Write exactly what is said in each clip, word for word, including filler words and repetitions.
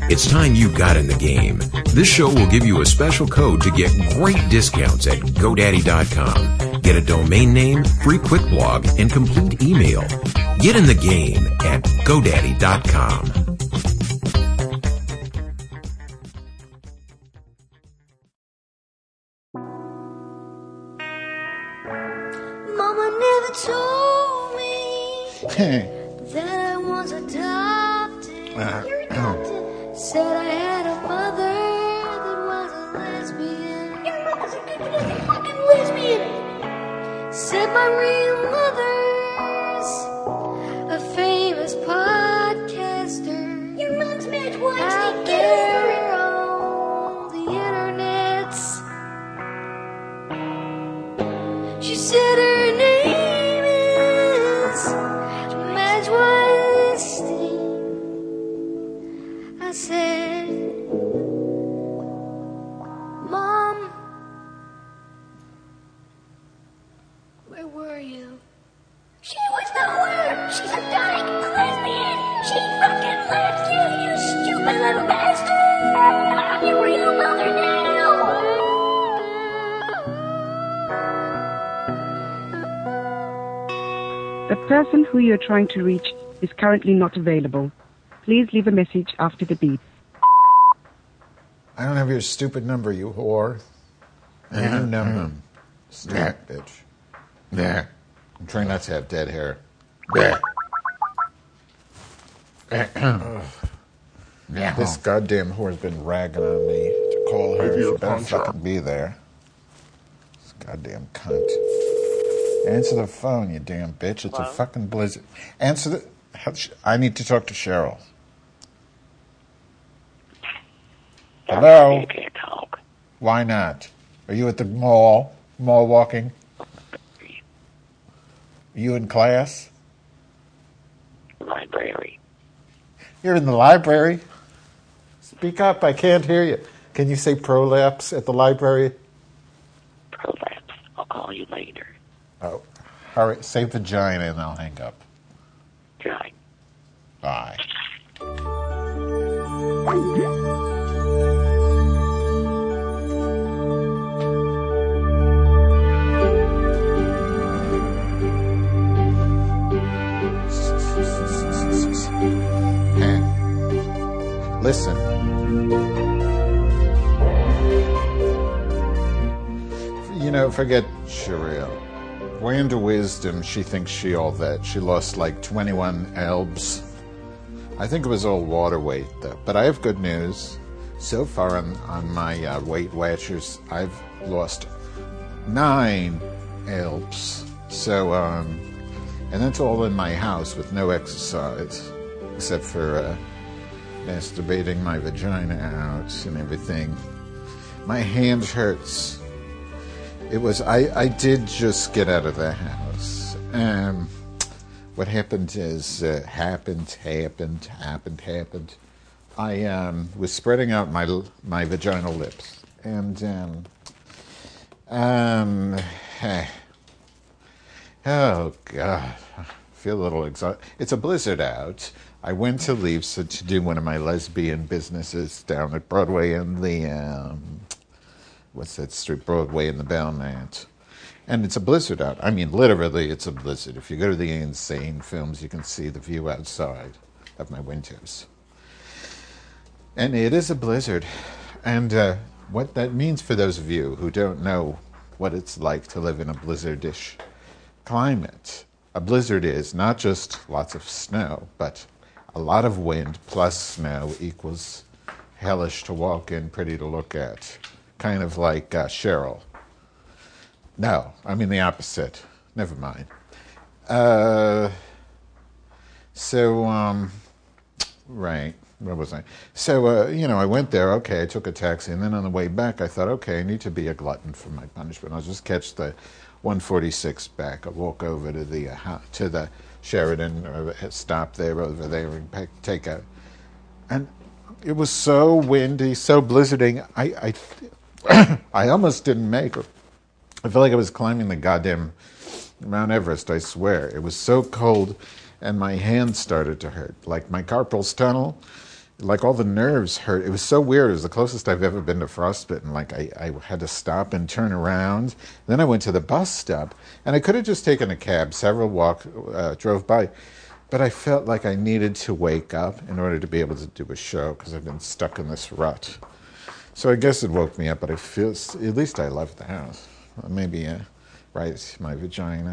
It's time you got in the game. This show will give you a special code to get great discounts at GoDaddy dot com. Get a domain name, free quick blog, and complete email. Get in the game at GoDaddy dot com. Mama never told me that I was adopted. Uh, You're adopted. Said I had a mother that was a lesbian. Your mother's a good fucking lesbian. Said my real mother's a famous podcaster. Your mom's married twice. Out there on the internets. She said her name is Madge Weinstein. I said, Mom, where were you? She was nowhere. She's a dying lesbian. She fucking left you, you stupid little bastard. I'm your real mother now. The person who you are trying to reach is currently not available. Please leave a message after the beep. I don't have your stupid number, you whore. I have your number. Stupid Yeah. bitch. Yeah. I'm trying not to have dead hair. Yeah. Yeah. This goddamn whore's been ragging on me to call her. Maybe She a better contract. fucking be there. This goddamn cunt. Answer the phone, you damn bitch. It's Hello? a fucking blizzard. Answer the... how- I need to talk to Cheryl. Hello? You can't talk. Why not? Are you at the mall? Mall walking? Are you in class? Library. You're in the library? Speak up, I can't hear you. Can you say prolapse at the library? Prolapse. I'll call you later. Oh, hurry, say vagina and I'll hang up. Giant. Bye. Hey, listen. You know, forget Cheryl. Way into wisdom, she thinks she all that. She lost like twenty-one elbs. I think it was all water weight, though. But I have good news. So far on, on my uh, Weight Watchers, I've lost nine elbs. So, um, and that's all in my house with no exercise, except for uh, masturbating my vagina out and everything. My hand hurts. It was, I, I did just get out of the house. Um, what happened is, uh, happened, happened, happened, happened. I um, was spreading out my my vaginal lips. And, um, um, eh, oh, God, I feel a little exhausted. It's a blizzard out. I went to leave so to do one of my lesbian businesses down at Broadway and the, um, what's that street, Broadway and the Belmont. And it's a blizzard out. I mean, literally, it's a blizzard. If you go to the Insane Films, you can see the view outside of my windows. And it is a blizzard. And uh, what that means for those of you who don't know what it's like to live in a blizzardish climate, a blizzard is not just lots of snow, but a lot of wind plus snow equals hellish to walk in, pretty to look at. Kind of like uh, Cheryl. No, I mean the opposite. Never mind. Uh, so, um, right, where was I? So, uh, you know, I went there, okay, I took a taxi, and then on the way back I thought, okay, I need to be a glutton for my punishment. I'll just catch the one forty-six back. I'll walk over to the, uh, to the Sheridan, or stop there, over there, and pick, take a... And it was so windy, so blizzarding, I... I I almost didn't make it. I felt like I was climbing the goddamn Mount Everest, I swear. It was so cold, and my hands started to hurt. Like my carpal tunnel like all the nerves hurt. It was so weird. It was the closest I've ever been to frostbitten. Like I, I had to stop and turn around. Then I went to the bus stop, and I could have just taken a cab. Several walk uh, drove by, but I felt like I needed to wake up in order to be able to do a show because I've been stuck in this rut. So I guess it woke me up, but I feel at least I left the house. Maybe uh, right my vagina.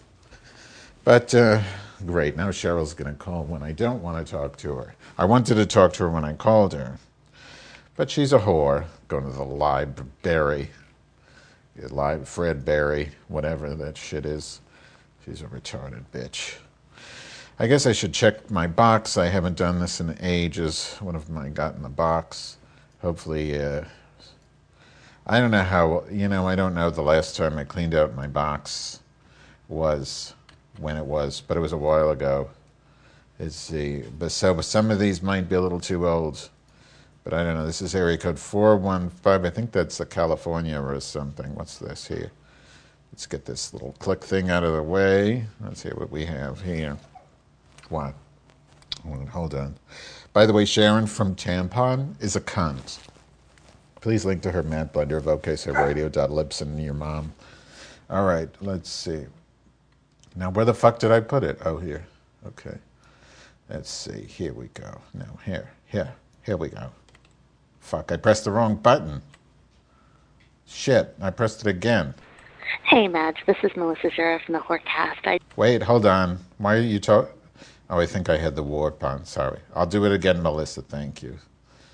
But uh, great, now Cheryl's going to call when I don't want to talk to her. I wanted to talk to her when I called her. But she's a whore, going to the library, live Fred Berry, whatever that shit is. She's a retarded bitch. I guess I should check my box. I haven't done this in ages. What have I got in the box? Hopefully, uh, I don't know how, you know, I don't know the last time I cleaned out my box was... when it was, but it was a while ago. Let's see. But so some of these might be a little too old, but I don't know. This is area code four one five. I think that's a California or something. What's this here? Let's get this little click thing out of the way. Let's see what we have here. What? Hold on. By the way, Sharon from Tampon is a cunt. Please link to her Matt Blender of O K C Radio dot Libsyn, your mom. All right, let's see. Now, where the fuck did I put it? Oh, here. Okay. Let's see. Here we go. No, here. Here. Here we go. Fuck, I pressed the wrong button. Shit, I pressed it again. Hey, Madge. This is Melissa Jura from the Hortcast. I... Wait, hold on. Why are you talking? Oh, I think I had the warp on. Sorry. I'll do it again, Melissa. Thank you.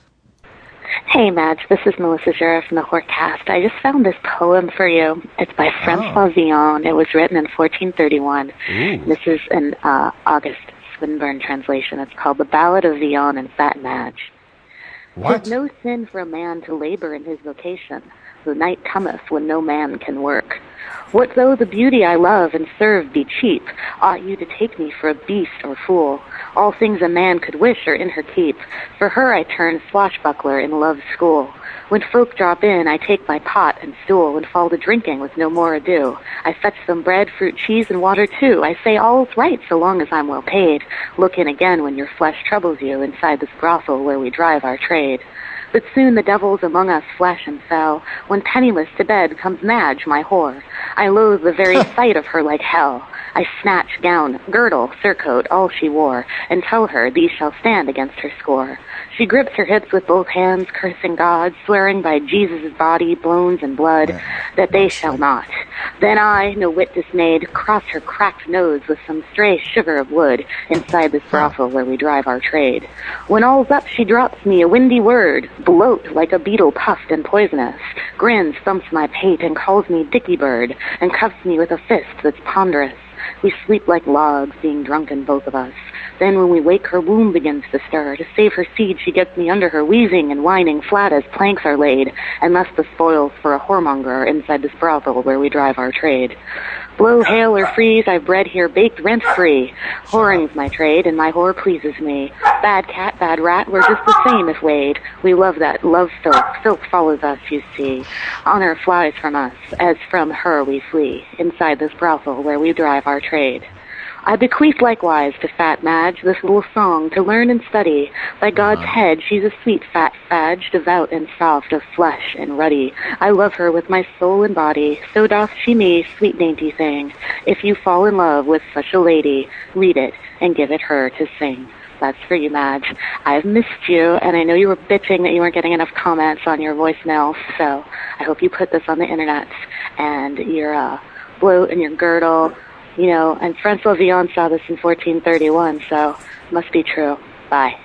Hey, Madge. This is Melissa Jura from the Hortcast. I just found this poem for you. It's by Francois Oh. Villon. It was written in fourteen thirty-one. Ooh. This is an uh, August Swinburne translation. It's called The Ballad of Villon and Fat Madge. What? 'Tis no sin for a man to labor in his vocation. The night cometh when no man can work. What though the beauty I love and serve be cheap? Ought you to take me for a beast or fool? All things a man could wish are in her keep. For her I turn swashbuckler in love's school. When folk drop in, I take my pot and stool and fall to drinking with no more ado. I fetch some bread, fruit, cheese, and water too. I say all's right so long as I'm well paid. Look in again when your flesh troubles you inside this brothel where we drive our trade. But soon the devils among us flash and fell. When penniless to bed comes Madge, my whore. I loathe the very sight of her like hell. I snatch gown, girdle, surcoat, all she wore, and tell her these shall stand against her score. She grips her hips with both hands, cursing God, swearing by Jesus' body, bones, and blood, that they shall not. Then I, no whit dismayed, cross her cracked nose with some stray sugar of wood inside this brothel where we drive our trade. When all's up, she drops me a windy word, bloat like a beetle puffed and poisonous, grins, thumps my pate, and calls me Dicky Bird, and cuffs me with a fist that's ponderous. We sleep like logs, being drunken, both of us. Then when we wake, her womb begins to stir. To save her seed, she gets me under her, wheezing and whining, flat as planks are laid, and thus the spoils for a whoremonger are inside this brothel where we drive our trade. Blow, hail, or freeze, I've bred here baked rent-free. Whoring's my trade, and my whore pleases me. Bad cat, bad rat, we're just the same if weighed. We love that, love filth, filth follows us, you see. Honor flies from us, as from her we flee, inside this brothel where we drive our trade. I bequeath likewise to Fat Madge this little song to learn and study. By God's head, she's a sweet fat fadge, devout and soft of flesh and ruddy. I love her with my soul and body, so doth she me, sweet dainty thing. If you fall in love with such a lady, read it and give it her to sing. That's for you, Madge. I've missed you, and I know you were bitching that you weren't getting enough comments on your voicemail, so I hope you put this on the internet. And your uh, bloat and your girdle, you know, and Francois Villon saw this in fourteen thirty-one, so must be true. Bye.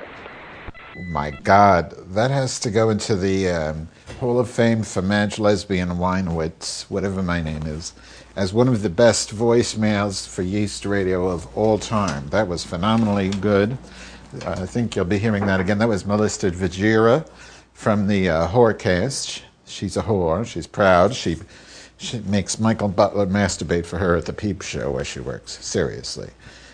My God, that has to go into the um, Hall of Fame for Madge Lesbian Weinwitz, whatever my name is, as one of the best voicemails for Yeast Radio of all time. That was phenomenally good. Uh, I think you'll be hearing that again. That was Melissa Vajira from the uh, Whorecast. She's a whore. She's proud. She she makes Michael Butler masturbate for her at the Peep Show where she works. Seriously.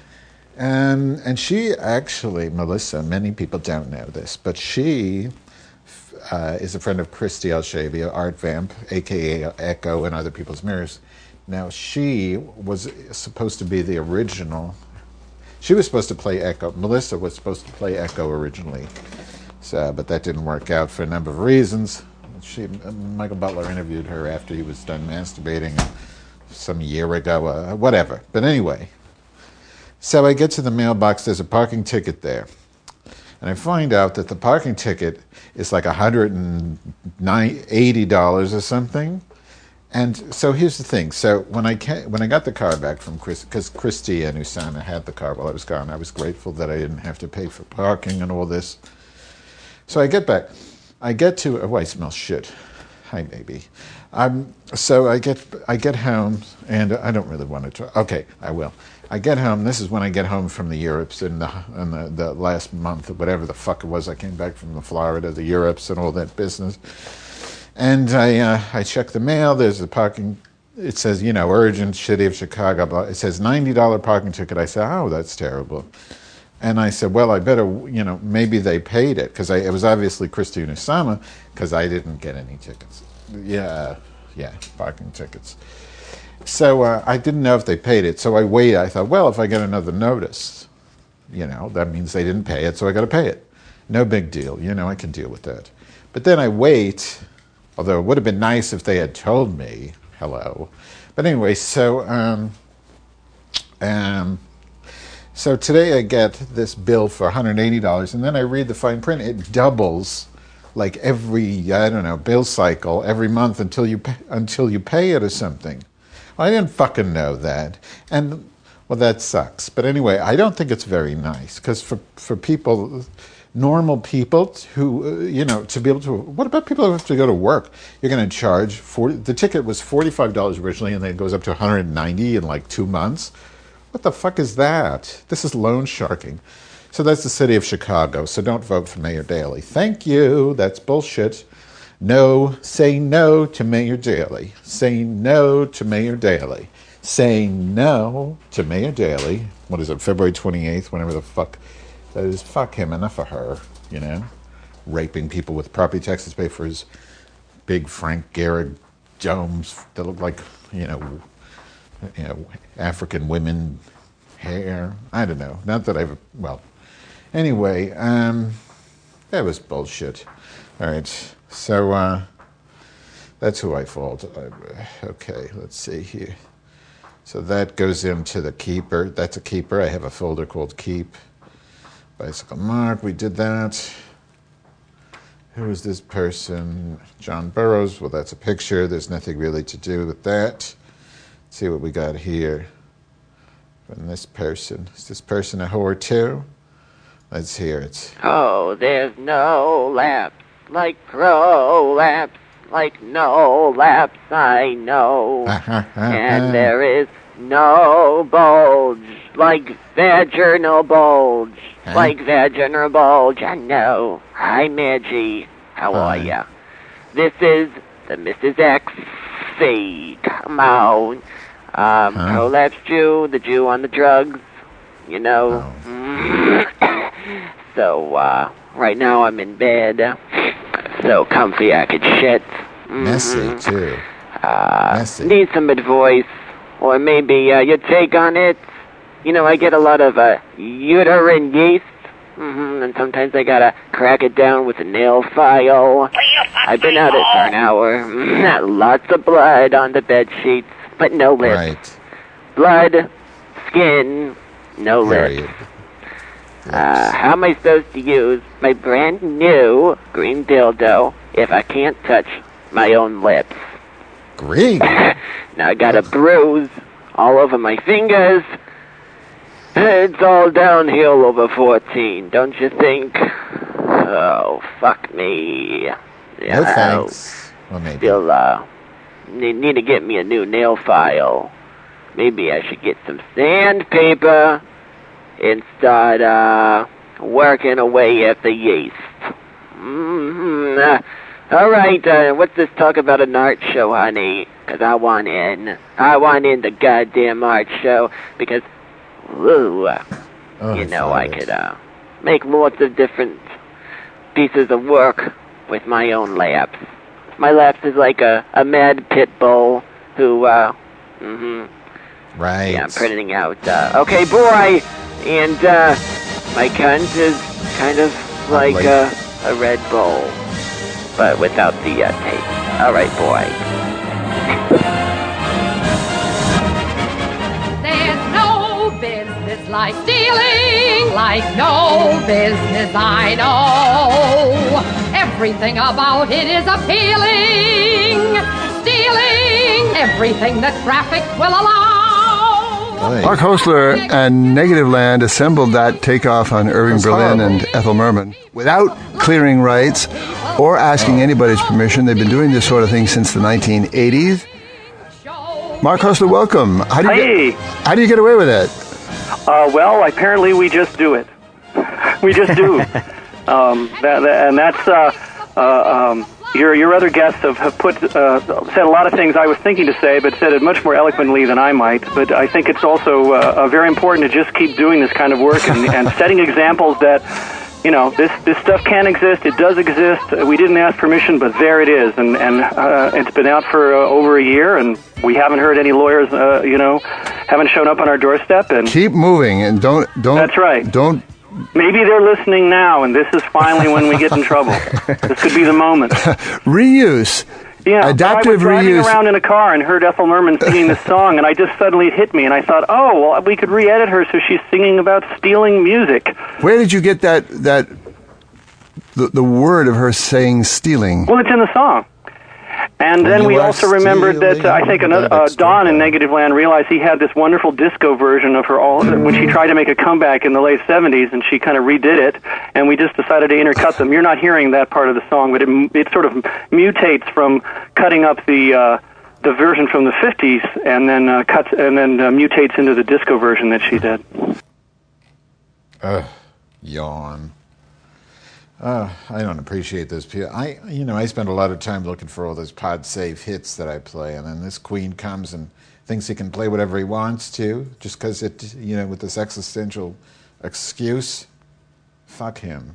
And and she actually, Melissa, many people don't know this, but she uh, is a friend of Christy Alshavia, Art Vamp, a k a. Echo and Other People's Mirrors. Now, she was supposed to be the original. She was supposed to play Echo. Melissa was supposed to play Echo originally, so but that didn't work out for a number of reasons. She, Michael Butler interviewed her after he was done masturbating some year ago, uh, whatever. But anyway, so I get to the mailbox. There's a parking ticket there, and I find out that the parking ticket is like one hundred eighty dollars or something. And so here's the thing. So when I came, when I got the car back from Chris, because Christy and Usana had the car while I was gone, I was grateful that I didn't have to pay for parking and all this. So I get back. I get to, oh, I smell shit. Hi, baby. Um, so I get I get home, and I don't really want to talk. Okay, I will. I get home. This is when I get home from the Europes in the in the, the last month, or whatever the fuck it was. I came back from the Florida, the Europes, and all that business. And I uh, I check the mail. There's a parking. It says, you know, urgent, City of Chicago. Blah. It says ninety dollars parking ticket. I said, oh, that's terrible. And I said, well, I better, you know, maybe they paid it, because it was obviously Christy and Usama, because I didn't get any tickets. Yeah, yeah, parking tickets. So uh, I didn't know if they paid it. So I waited. I thought, well, if I get another notice, you know, that means they didn't pay it, so I got to pay it. No big deal. You know, I can deal with that. But then I wait, although it would have been nice if they had told me, hello. But anyway, so um, um, so today I get this bill for one hundred eighty dollars, and then I read the fine print. It doubles like every, I don't know, bill cycle every month until you pay, until you pay it or something. Well, I didn't fucking know that. And, well, that sucks. But anyway, I don't think it's very nice, because for, for people, normal people who, uh, you know, to be able to, what about people who have to go to work? You're going to charge, forty, the ticket was forty-five dollars originally, and then it goes up to one hundred ninety dollars in like two months. What the fuck is that? This is loan sharking. So that's the City of Chicago. So don't vote for Mayor Daley. Thank you. That's bullshit. No, say no to Mayor Daley. Say no to Mayor Daley. Say no to Mayor Daley. What is it, February twenty-eighth, whenever the fuck that is. Fuck him, enough of her, you know? Raping people with property taxes paid for his big Frank Gehry domes that look like, you know, you know, African women hair. I don't know. Not that I've, well, anyway, um, that was bullshit. All right. So, uh, that's who I fault. I, okay, let's see here. So that goes into the keeper. That's a keeper. I have a folder called Keep. Bicycle Mark, we did that. Who is this person? John Burroughs. Well, that's a picture. There's nothing really to do with that. Let's see what we got here from this person. Is this person a whore too? Let's hear it. Oh, there's no laps like prolapse, like no laps I know. And there is no bulge like vaginal bulge, huh? Like vaginal bulge, I know. Hi, Maggie. How Hi. Are ya? This is the Missus X C. Come on. Um, huh? Prolapse Jew, the Jew on the drugs, you know. Oh. So, uh, right now I'm in bed. So comfy I could shit. Mm-hmm. Messy, too. Uh, Messy. Need some advice, or maybe uh, your take on it. You know, I get a lot of uh, uterine yeast, mm-hmm, and sometimes I gotta crack it down with a nail file. I've been at it for an hour. Mm, lots of blood on the bed sheets, but no lips. Right. Blood, skin, no Period. lips. Uh, how am I supposed to use my brand new green dildo if I can't touch my own lips? Green? Now I got a bruise all over my fingers. It's all downhill over fourteen, don't you think? Oh, fuck me. No thanks. Well, maybe. Still, uh, need, need to get me a new nail file. Maybe I should get some sandpaper and start, uh, working away at the yeast. Mm-hmm. Uh, all right, uh, what's this talk about an art show, honey? Because I want in. I want in the goddamn art show, because, ooh, uh, oh, you know, I could, uh, make lots of different pieces of work with my own laps. My laps is like a, a mad pit bull who, uh, mm-hmm. Right. Yeah, I'm printing out, uh, okay, boy, And uh, my cunt is kind of like a, a Red Bull, but without the uh, taste. All right, boy. There's no business like stealing, like no business I know. Everything about it is appealing. Stealing everything that traffic will allow. Mark Hostler and Negativland assembled that takeoff on Irving That's Berlin horrible. and Ethel Merman without clearing rights or asking anybody's permission. They've been doing this sort of thing since the nineteen eighties. Mark Hostler, welcome. How do you Hey. get, how do you get away with it? Uh, well, apparently we just do it. We just do. um, that, that, and that's uh, uh, um, your your other guests have, have put uh, said a lot of things I was thinking to say, but said it much more eloquently than I might. But I think it's also uh, uh, very important to just keep doing this kind of work and, and setting examples that, you know, this, this stuff can exist. It does exist. We didn't ask permission, but there it is. And, and uh, it's been out for uh, over a year, and we haven't heard any lawyers, uh, you know, haven't shown up on our doorstep. And Keep moving and don't don't. That's right. Don't. maybe they're listening now, and this is finally when we get in trouble. This could be the moment. Reuse. Yeah, Adaptive I was driving reuse. around in a car and heard Ethel Merman singing this song, and I just suddenly it hit me, and I thought, oh, well, we could re-edit her so she's singing about stealing music. Where did you get that that the, the word of her saying stealing? Well, it's in the song. And When then you we are also remembered that uh, I think stealing, another, uh, that's Don in true. Negativland realized he had this wonderful disco version of her all when she tried to make a comeback in the late seventies, and she kind of redid it, and we just decided to intercut them. You're not hearing that part of the song, but it it sort of mutates from cutting up the uh, the version from the fifties, and then uh, cuts and then uh, mutates into the disco version that she did. Ugh, yawn. Uh, I don't appreciate this. I, you know, I spend a lot of time looking for all those pod save hits that I play, and then this queen comes and thinks he can play whatever he wants to, just because it, you know, with this existential excuse. Fuck him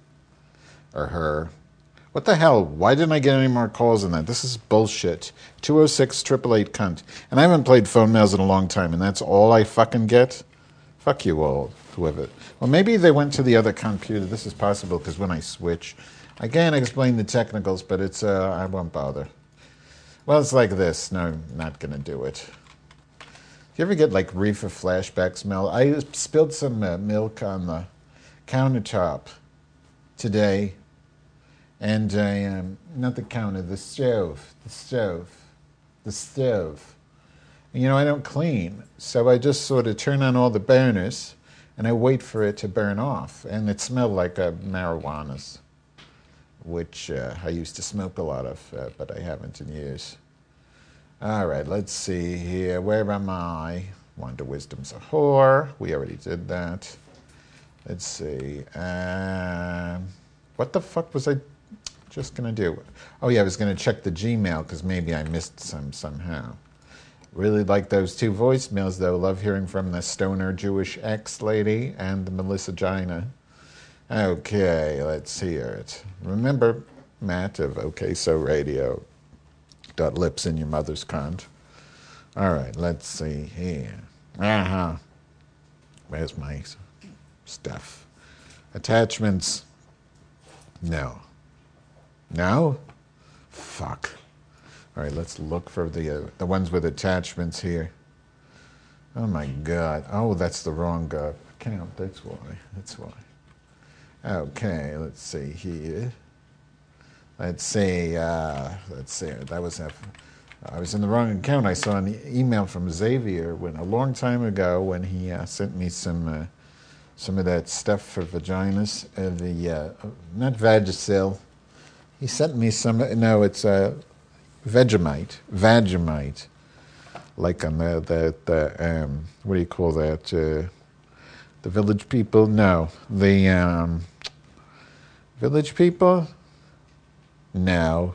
or her. What the hell? Why didn't I get any more calls than that? This is bullshit. two oh six, eight eight eight, cunt. And I haven't played phone mails in a long time, and that's all I fucking get? Fuck you all, whoever. Well, maybe they went to the other computer. This is possible, because when I switch, I can't explain the technicals, but it's, uh, I won't bother. Well, it's like this. No, not going to do it. Do you ever get, like, reefer flashback smell? I spilled some uh, milk on the countertop today, and I, um, not the counter, the stove, the stove, the stove. And, you know, I don't clean, so I just sort of turn on all the burners, and I wait for it to burn off. And it smelled like uh, marijuana, which uh, I used to smoke a lot of, uh, but I haven't in years. All right, let's see here. Where am I? Wonder Wisdom's a whore. We already did that. Let's see. Um, what the fuck was I just going to do? Oh, yeah, I was going to check the Gmail, because maybe I missed some somehow. Really like those two voicemails, though. Love hearing from the stoner Jewish ex-lady and the Melissa Gina. Okay, let's hear it. Remember, Matt of OK So Radio. Dot lips in your mother's cunt. All right, let's see here. Uh-huh. Where's my stuff? Attachments. No. No? Fuck. All right, let's look for the uh, the ones with attachments here. Oh my God! Oh, that's the wrong uh, account. That's why. That's why. Okay, let's see here. Let's see. Uh, let's see. That was a, I was in the wrong account. I saw an e- email from Xavier when a long time ago when he uh, sent me some uh, some of that stuff for vaginas. Uh, the uh, not Vagisil. He sent me some. No, it's uh, Vegemite. Vegemite. Like on the the, the um, what do you call that? Uh, the Village People? No, the um, Village People. No.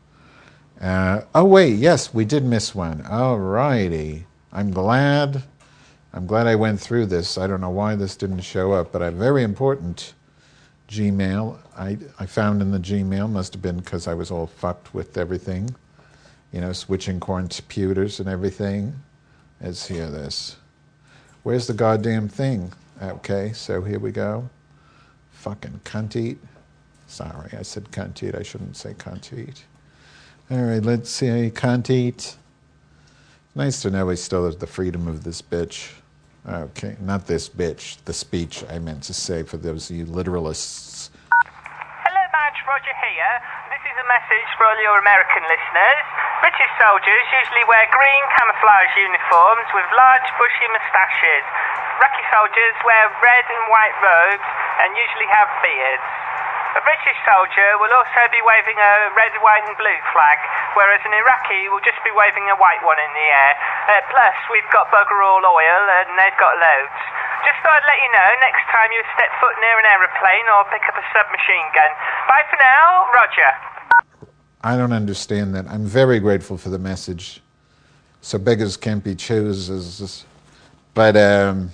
Uh, oh wait, yes, we did miss one. All righty. I'm glad. I'm glad I went through this. I don't know why this didn't show up, but a very important Gmail I I found in the Gmail. Must have been because I was all fucked with everything. You know, switching computers and everything. Let's hear this. Where's the goddamn thing? Okay, so here we go. Fucking cunt eat. Sorry, I said cunt eat. I shouldn't say cunt eat. All right, let's see. Cunt eat. Nice to know we still have the freedom of this bitch. Okay, not this bitch. The speech I meant to say for those of you literalists. Hello, Madge. Roger here. This is a message for all your American listeners. British soldiers usually wear green camouflage uniforms with large bushy moustaches. Iraqi soldiers wear red and white robes and usually have beards. A British soldier will also be waving a red, white and blue flag, whereas an Iraqi will just be waving a white one in the air. Uh, plus, we've got bugger all oil and they've got loads. Just thought I'd let you know next time you step foot near an aeroplane or pick up a submachine gun. Bye for now, Roger. I don't understand that. I'm very grateful for the message. So beggars can't be choosers. But, um...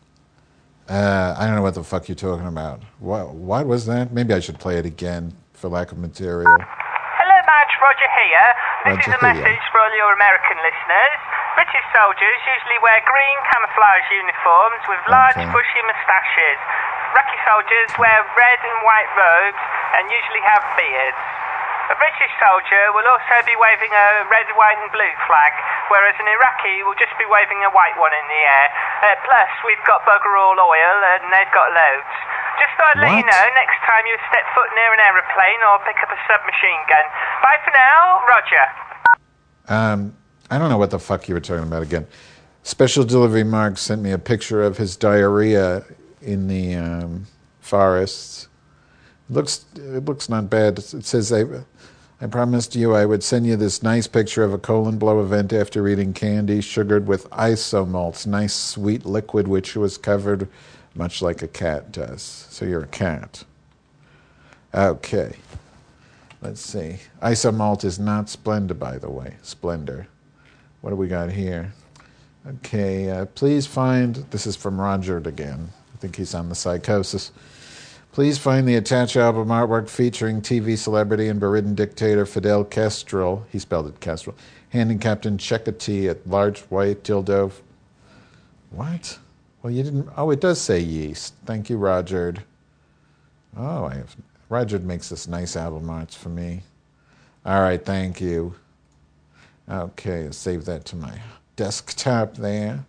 Uh, I don't know what the fuck you're talking about. What, what was that? Maybe I should play it again for lack of material. Hello, Madge. Roger here. This Roger is a here. message for all your American listeners. British soldiers usually wear green camouflage uniforms with large Okay. bushy moustaches. Iraqi soldiers wear red and white robes and usually have beards. A British soldier will also be waving a red, white and blue flag, whereas an Iraqi will just be waving a white one in the air. Uh, plus, we've got bugger all oil and they've got loads. Just thought I'd let you What? know next time you step foot near an aeroplane or pick up a submachine gun. Bye for now, Roger. Um, I don't know what the fuck you were talking about again. Special Delivery Mark sent me a picture of his diarrhea in the um, forests. It looks, it looks not bad. It says, I, I promised you I would send you this nice picture of a colon blow event after eating candy sugared with isomalts, nice sweet liquid which was covered much like a cat does. So you're a cat. Okay. Let's see. Isomalt is not Splenda, by the way. Splendor. What do we got here? Okay, uh, please find... This is from Roger again. I think he's on the psychosis. Please find the attached album artwork featuring T V celebrity and Beridan dictator Fidel Castro, he spelled it Castro, handing Captain Chekati a large white dildo. What? Well, you didn't... Oh, it does say yeast. Thank you, Roger. Oh, I have... Roger makes this nice album arts for me. All right, thank you. Okay, I'll save that to my desktop there.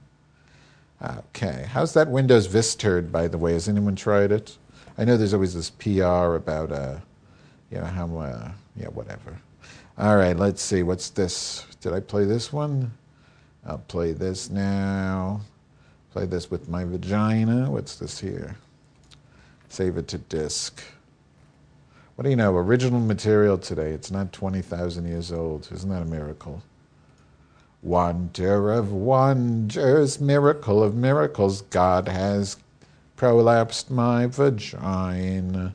Okay, how's that Windows Vista, by the way? Has anyone tried it? I know there's always this P R about, uh, you know, how, uh, yeah, whatever. All right, let's see. What's this? Did I play this one? I'll play this now. Play this with my vagina. What's this here? Save it to disk. What do you know? Original material today. It's not twenty thousand years old. Isn't that a miracle? Wonder of wonders, miracle of miracles, God has prolapsed my vagina.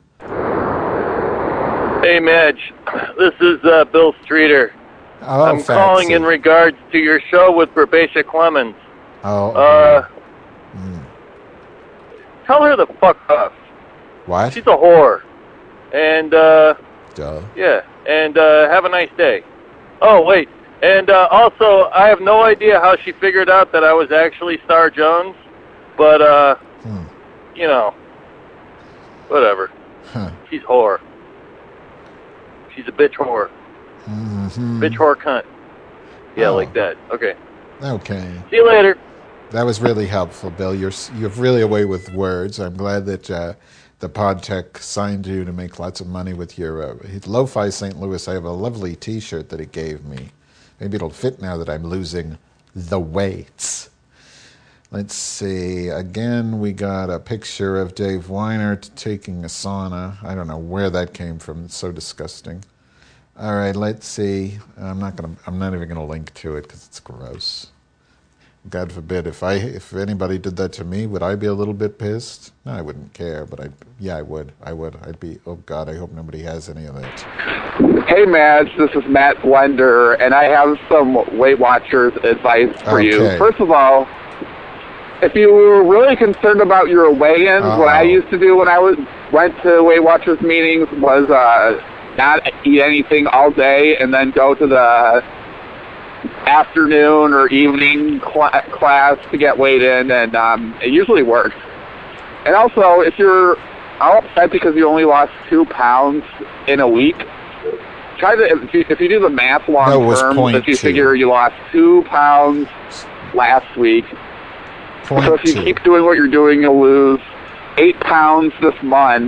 Hey, Madge. This is uh, Bill Streeter. Oh, I'm fancy. calling in regards to your show with Berbacia Clemens. Oh. Uh, mm. Tell her the fuck off. What? She's a whore. And, uh... Duh. Yeah, and uh, have a nice day. Oh, wait. And uh, also, I have no idea how she figured out that I was actually Star Jones, but, uh... Hmm. You know, whatever. Huh. She's whore. She's a bitch whore. Mm-hmm. Bitch whore cunt. Yeah, Oh. like that. Okay. Okay. See you later. That was really helpful, Bill. You're you're really away with words. I'm glad that uh, the PodTech signed you to make lots of money with your uh, Lo-Fi Saint Louis. I have a lovely T-shirt that he gave me. Maybe it'll fit now that I'm losing the weights. Let's see. Again, we got a picture of Dave Weiner taking a sauna. I don't know where that came from. It's so disgusting. All right, let's see. I'm not gonna. I'm not even gonna link to it because it's gross. God forbid if I if anybody did that to me, would I be a little bit pissed? No, I wouldn't care, but I yeah, I would. I would. I'd be. Oh God, I hope nobody has any of that. Hey, Madge, this is Matt Blender, and I have some Weight Watchers advice for Okay. you. First of all, if you were really concerned about your weigh-ins, Uh-oh. what I used to do when I was went to Weight Watchers meetings was uh, not eat anything all day and then go to the afternoon or evening cl- class to get weighed in, and um, it usually works. and also, if you're all upset because you only lost two pounds in a week, try to, if you, if you do the math long No, term, point if you two. figure you lost two pounds last week, Point so if you two. keep doing what you're doing, you'll lose eight pounds this month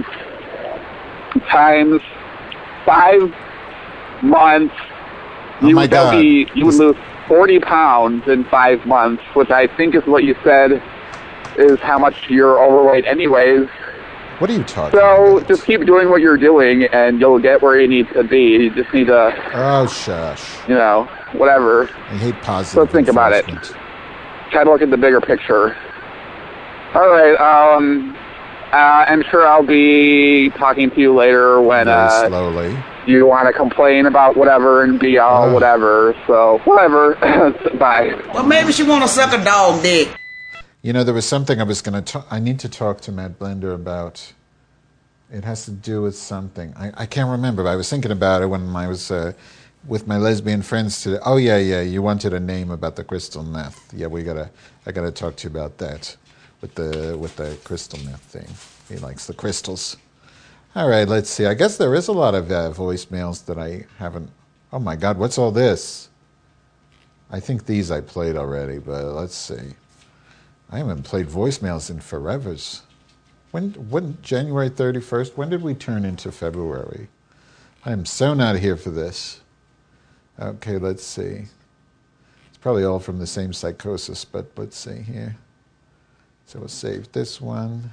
times five months. Oh you my would that'd God. be you would lose forty pounds in five months, which I think is what you said is how much you're overweight anyways. What are you talking So just keep doing what you're doing, and you'll get where you need to be. You just need to, Oh, shush. you know, whatever. I hate positive So think about it. enforcement. Try to look at the bigger picture. All right. Um, uh, I'm sure I'll be talking to you later when Very uh, slowly. you want to complain about whatever and be all Ugh. whatever. So whatever. Bye. Well, maybe she want to suck a dog dick. You know, there was something I was going to talk... I need to talk to Matt Blender about. It has to do with something. I, I can't remember, but I was thinking about it when I was uh, with my lesbian friends today. Oh, yeah, yeah, you wanted a name about the crystal meth. Yeah, we gotta... I got to talk to you about that with the with the crystal meth thing. He likes the crystals. All right, let's see. I guess there is a lot of uh, voicemails that I haven't... Oh, my God, what's all this? I think these I played already, but let's see. I haven't played voicemails in forevers. When, when, January thirty-first, when did we turn into February? I am so not here for this. Okay, let's see. It's probably all from the same psychosis, but let's see here. So we'll save this one.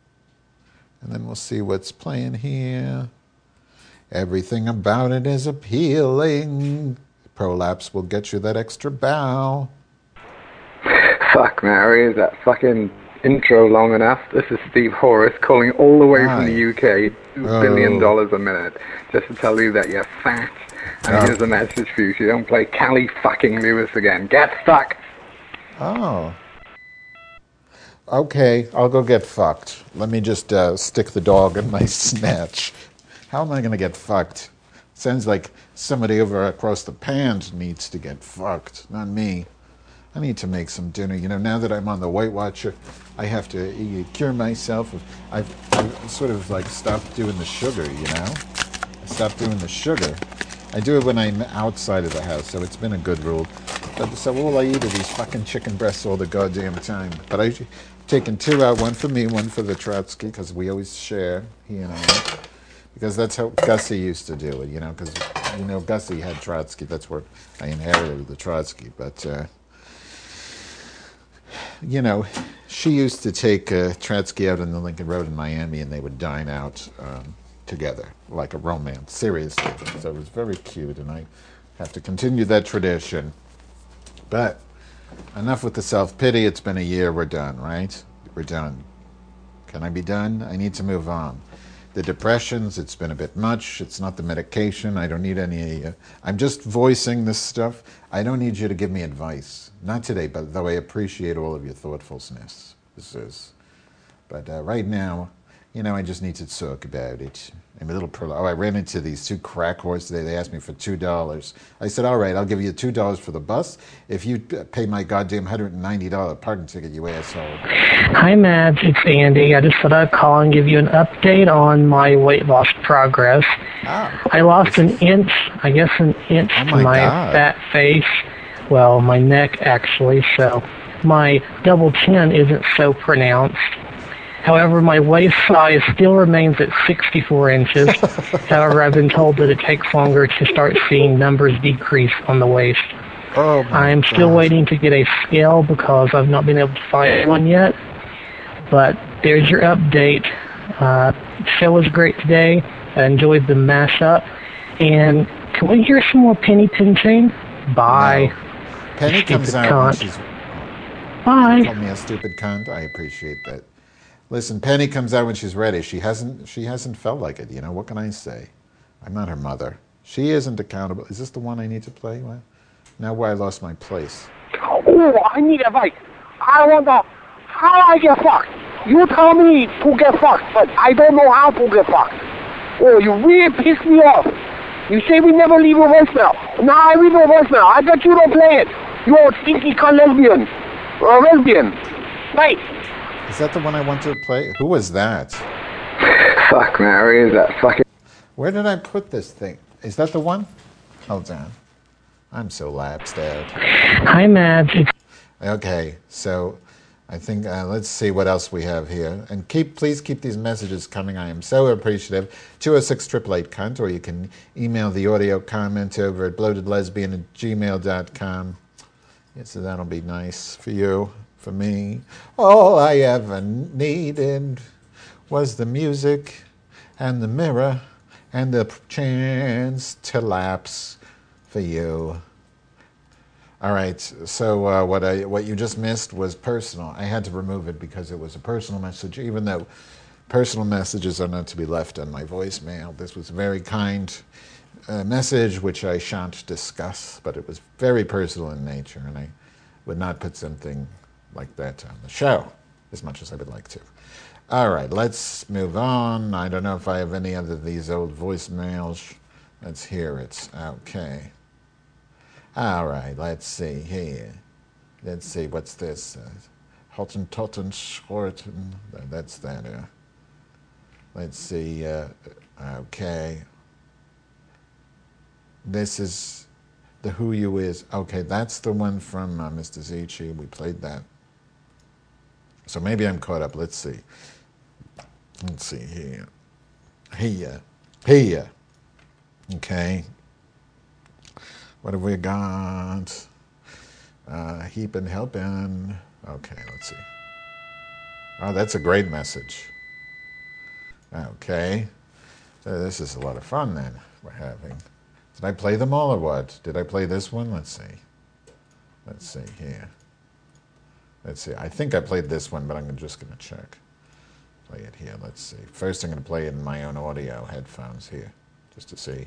And then we'll see what's playing here. Everything about it is appealing. Prolapse will get you that extra bow. Fuck, Mary, is that fucking intro long enough? This is Steve Horace calling all the way Hi. from the U K, two Oh. billion dollars a minute, just to tell you that you're fat. And Oh. here's a message for you: if you don't play Callie fucking Lewis again, get fucked. Oh. Okay, I'll go get fucked. Let me just uh, stick the dog in my snatch. How am I going to get fucked? Sounds like somebody over across the pond needs to get fucked, not me. I need to make some dinner. You know, now that I'm on the Weight Watcher, I have to uh, cure myself. Of, I've, I've sort of like stopped doing the sugar, you know? I stopped doing the sugar. I do it when I'm outside of the house, so it's been a good rule. But, so all I eat are these fucking chicken breasts all the goddamn time. But I've taken two out, one for me, one for the Trotsky, because we always share, he and I. Because that's how Gussie used to do it, you know, because, you know, Gussie had Trotsky. That's where I inherited the Trotsky. But, uh, you know, she used to take uh, Trotsky out on the Lincoln Road in Miami, and they would dine out um, together, like a romance, seriously. So it was very cute, and I have to continue that tradition. But enough with the self-pity. It's been a year. We're done, right? We're done. Can I be done? I need to move on. The depressions, it's been a bit much. It's not the medication. I don't need any... Uh, I'm just voicing this stuff. I don't need you to give me advice. Not today, but though I appreciate all of your thoughtfulness. This is... But uh, right now, you know, I just need to talk about it. I'm a little... Pro- oh, I ran into these two crack whores today. They asked me for two dollars. I said, all right, I'll give you two dollars for the bus if you pay my goddamn one hundred ninety dollars parking ticket, you asshole. Hi, Mads. It's Andy. I just thought I'd call and give you an update on my weight loss progress. Ah. I lost an inch, I guess an inch Oh to my my God. fat face. Well, my neck, actually, so my double chin isn't so pronounced. However, my waist size still remains at sixty-four inches. However, I've been told that it takes longer to start seeing numbers decrease on the waist. Oh my I'm still God. waiting to get a scale because I've not been able to find one yet. But there's your update. Uh, show was great today. I enjoyed the mashup. And can we hear some more penny pinching? Bye. No. Penny You comes stupid out when cunt. she's... Bye. Call me a stupid cunt. I appreciate that. Listen, Penny comes out when she's ready. She hasn't. She hasn't felt like it. You know what can I say? I'm not her mother. She isn't accountable. Is this the one I need to play? Well, now where I lost my place. Oh, I need advice. I wonder how I get fucked. You tell me to get fucked, but I don't know how to get fucked. Oh, you really pissed me off. You say we never leave a voicemail. Now I leave a voicemail. I bet you don't play it. You old stinky cunt lesbian. Or lesbian. Right. Is that the one I want to play? Who was that? Fuck, Mary, is that fucking... Where did I put this thing? Is that the one? Hold on. I'm so lapsed out. Hi, Madge. Okay, so I think, uh, let's see what else we have here. And keep, please keep these messages coming. I am so appreciative. two oh six, eight eight eight, cunt, or you can email the audio comment over at bloatedlesbian at gmail dot com. Yeah, so that'll be nice for you, for me. All I ever needed was the music and the mirror and the chance to lapse for you. All right, so uh, what I what you just missed was personal. I had to remove it because it was a personal message, even though personal messages are not to be left on my voicemail. This was a very kind uh, message, which I shan't discuss, but it was very personal in nature, and I would not put something like that on the show, as much as I would like to. All right, let's move on. I don't know if I have any other of these old voicemails. Let's hear it. Okay. All right, let's see here. Let's see, what's this? Uh, Hottentotten Schorten. That's that. Uh, let's see. Uh, okay. This is the Who You Is. Okay, that's the one from uh, Mister Zichi. We played that. So maybe I'm caught up. Let's see. Let's see here. Here. Here. Okay. What have we got? Uh, heaping, helping. Okay, let's see. Oh, that's a great message. Okay. So this is a lot of fun then we're having. Did I play them all or what? Did I play this one? Let's see. Let's see here. Let's see. I think I played this one, but I'm just going to check. Play it here. Let's see. First, I'm going to play it in my own audio headphones here, just to see.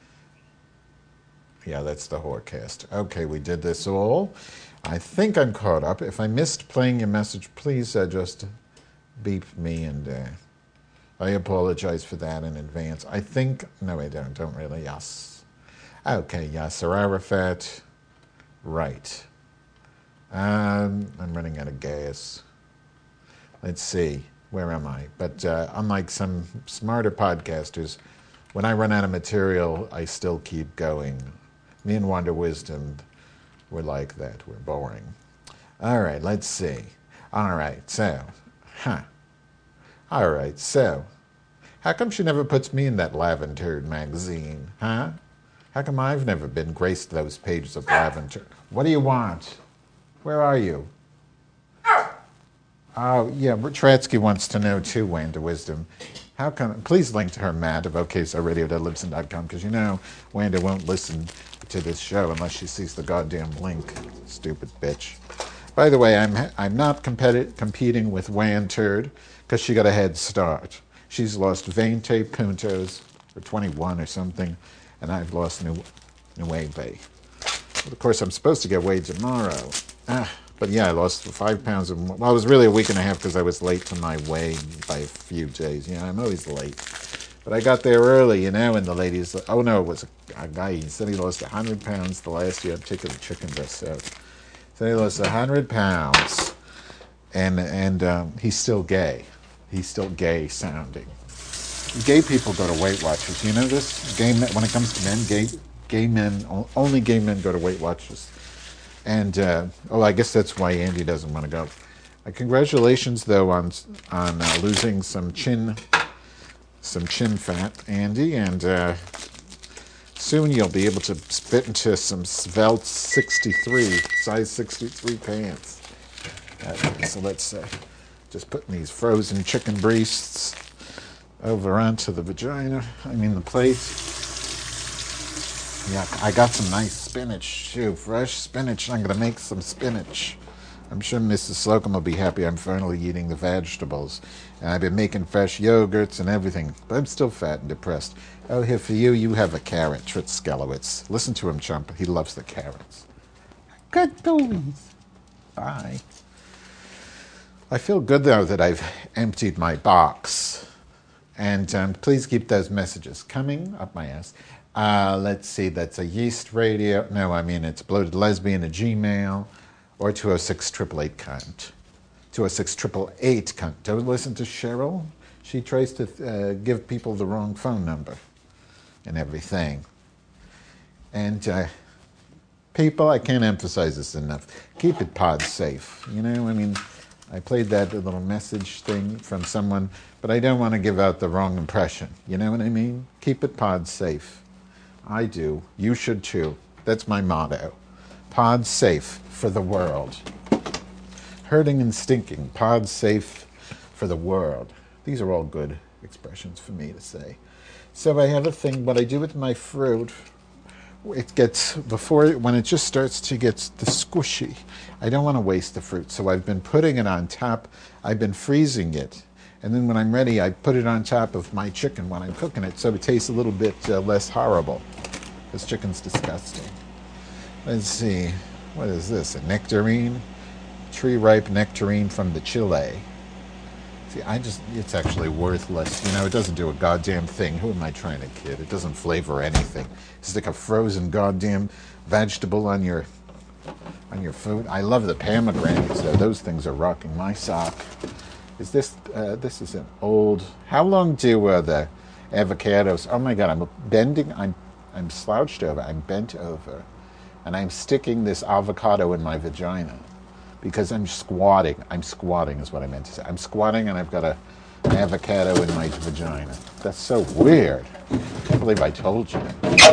Yeah, that's the Whorecast. Okay, we did this all. I think I'm caught up. If I missed playing your message, please uh, just beep me, and uh, I apologize for that in advance. I think, no, I don't, don't really, yes. Okay, Yasser Arafat, right. Um, I'm running out of gas. Let's see, where am I? But uh, unlike some smarter podcasters, when I run out of material, I still keep going. Me and Wonder Wisdom, we're like that. We're boring. All right, let's see. All right, so, huh. All right, so, how come she never puts me in that Lavender magazine, huh? How come I've never been graced those pages of Lavender? What do you want? Where are you? Oh, yeah, Tratsky wants to know too, Wanda Wisdom. How come, please link to her, Matt, of O K S R radio dot libsyn dot com, because you know Wanda won't listen to this show unless she sees the goddamn link. Stupid bitch. By the way, I'm I'm not competi- competing with Wan Turd, because she got a head start. She's lost veinte puntos, or twenty-one or something, and I've lost new, nueve. Well, of course, I'm supposed to get weighed tomorrow. Ah. But yeah, I lost five pounds. Of, well, it was really a week and a half because I was late to my weigh by a few days. You know, I'm always late. But I got there early, you know, and the ladies, oh no, it was a, a guy. He said he lost one hundred pounds the last year. I'm taking the chicken breast out. So he lost one hundred pounds. And, and um, he's still gay. He's still gay sounding. Gay people go to Weight Watchers. You know this? Gay men, when it comes to men, gay, gay men, only gay men go to Weight Watchers. And, uh, oh, I guess that's why Andy doesn't want to go. Uh, congratulations, though, on on uh, losing some chin, some chin fat, Andy, and uh, soon you'll be able to fit into some svelte sixty-three, size sixty-three pants. Uh, so let's uh, just put these frozen chicken breasts over onto the vagina, I mean the plate. Yeah, I got some nice spinach, too. Fresh spinach. I'm going to make some spinach. I'm sure Missus Slocum will be happy I'm finally eating the vegetables. And I've been making fresh yogurts and everything. But I'm still fat and depressed. Oh, here for you, you have a carrot, Tritz Skelowitz. Listen to him, chump. He loves the carrots. Good boys. Bye. I feel good, though, that I've emptied my box. And um, please keep those messages coming up my ass. Uh, let's see, that's a Yeast Radio. No, I mean, it's Bloated Lesbian, a Gmail, or two oh six, eight eight eight, cunt. two oh six, eight eight eight. Don't listen to Cheryl. She tries to uh, give people the wrong phone number and everything. And uh, people, I can't emphasize this enough. Keep it pod safe. You know, I mean, I played that little message thing from someone, but I don't want to give out the wrong impression. You know what I mean? Keep it pod safe. I do. You should too. That's my motto. Pod safe for the world. Hurting and stinking. Pod safe for the world. These are all good expressions for me to say. So I have a thing, what I do with my fruit, it gets, before, when it just starts to get the squishy, I don't want to waste the fruit. So I've been putting it on top, I've been freezing it. And then when I'm ready, I put it on top of my chicken when I'm cooking it, so it tastes a little bit uh, less horrible. This chicken's disgusting. Let's see, what is this, a nectarine? Tree-ripe nectarine from the Chile. See, I just, it's actually worthless. You know, it doesn't do a goddamn thing. Who am I trying to kid? It doesn't flavor anything. Stick a frozen goddamn vegetable on your on your food. I love the pomegranates, though. Those things are rocking my sock. Is this, uh, this is an old, how long do uh, the avocados, oh my God, I'm bending, I'm, I'm slouched over, I'm bent over, and I'm sticking this avocado in my vagina. Because I'm squatting. I'm squatting is what I meant to say. I'm squatting and I've got a, an avocado in my vagina. That's so weird. I can't believe I told you.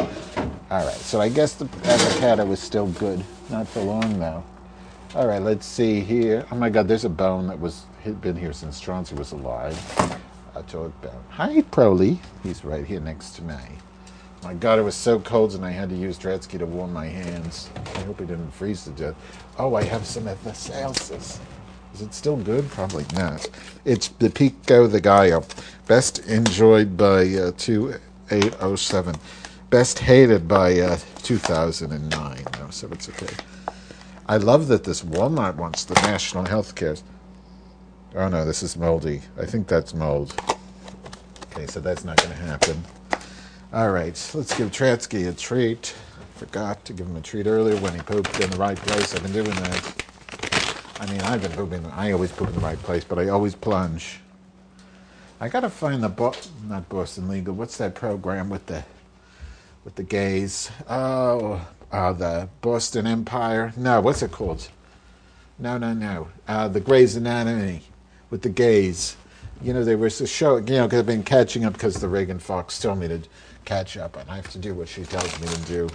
All right, so I guess the avocado is still good. Not for long, though. All right, let's see here. Oh, my God, there's a bone that was had been here since Chauncey was alive. A dog bone. Hi, Proly. He's right here next to me. My God, it was so cold and I had to use Dretzky to warm my hands. I hope he didn't freeze to death. Oh, I have some of the Celsius. Is it still good? Probably not. It's the Pico de Gallo. Best enjoyed by uh, two eight oh seven. Best hated by uh, two thousand nine. No, so it's okay. I love that this Walmart wants the national health care. Oh, no, this is moldy. I think that's mold. Okay, so that's not going to happen. All right, let's give Tratsky a treat. Forgot to give him a treat earlier when he pooped in the right place. I've been doing that. I mean, I've been pooping. I always poop in the right place, but I always plunge. I gotta find the Bo- not Boston Legal. What's that program with the with the gays? Oh, uh, the Boston Empire. No, what's it called? No, no, no. Uh, the Grey's Anatomy with the gays. You know, they were so show. You know, because I've been catching up because the Reagan Fox told me to catch up, and I have to do what she tells me to do.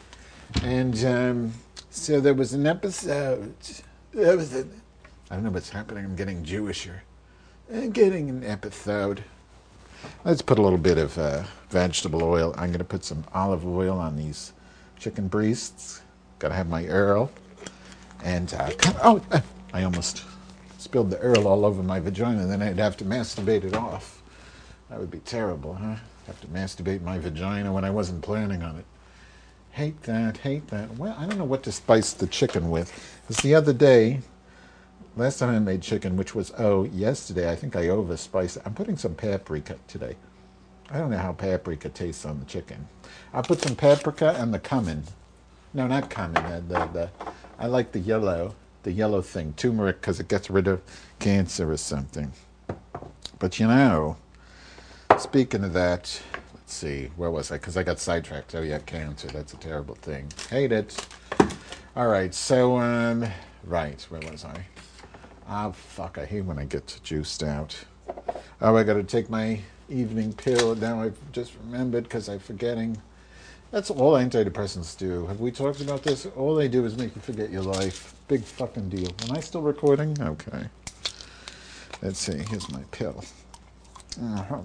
And um, so there was an episode. There was a, I don't know what's happening. I'm getting Jewisher. I'm getting an episode. Let's put a little bit of uh, vegetable oil. I'm going to put some olive oil on these chicken breasts. Got to have my Earl. And, uh, oh, I almost spilled the Earl all over my vagina, then I'd have to masturbate it off. That would be terrible, huh? Have to masturbate my vagina when I wasn't planning on it. Hate that, hate that. Well, I don't know what to spice the chicken with. Because the other day, last time I made chicken, which was, oh, yesterday, I think I over-spiced it. I'm putting some paprika today. I don't know how paprika tastes on the chicken. I'll put some paprika and the cumin. No, not cumin. The, the, the, I like the yellow, the yellow thing, turmeric, because it gets rid of cancer or something. But you know, speaking of that, let's see, where was I? Because I got sidetracked. Oh yeah, cancer. That's a terrible thing. Hate it. All right, so, um, right, where was I? Oh, fuck, I hate when I get juiced out. Oh, I got to take my evening pill. Now I've just remembered because I'm forgetting. That's all antidepressants do. Have we talked about this? All they do is make you forget your life. Big fucking deal. Am I still recording? Okay. Let's see. Here's my pill. Uh-huh.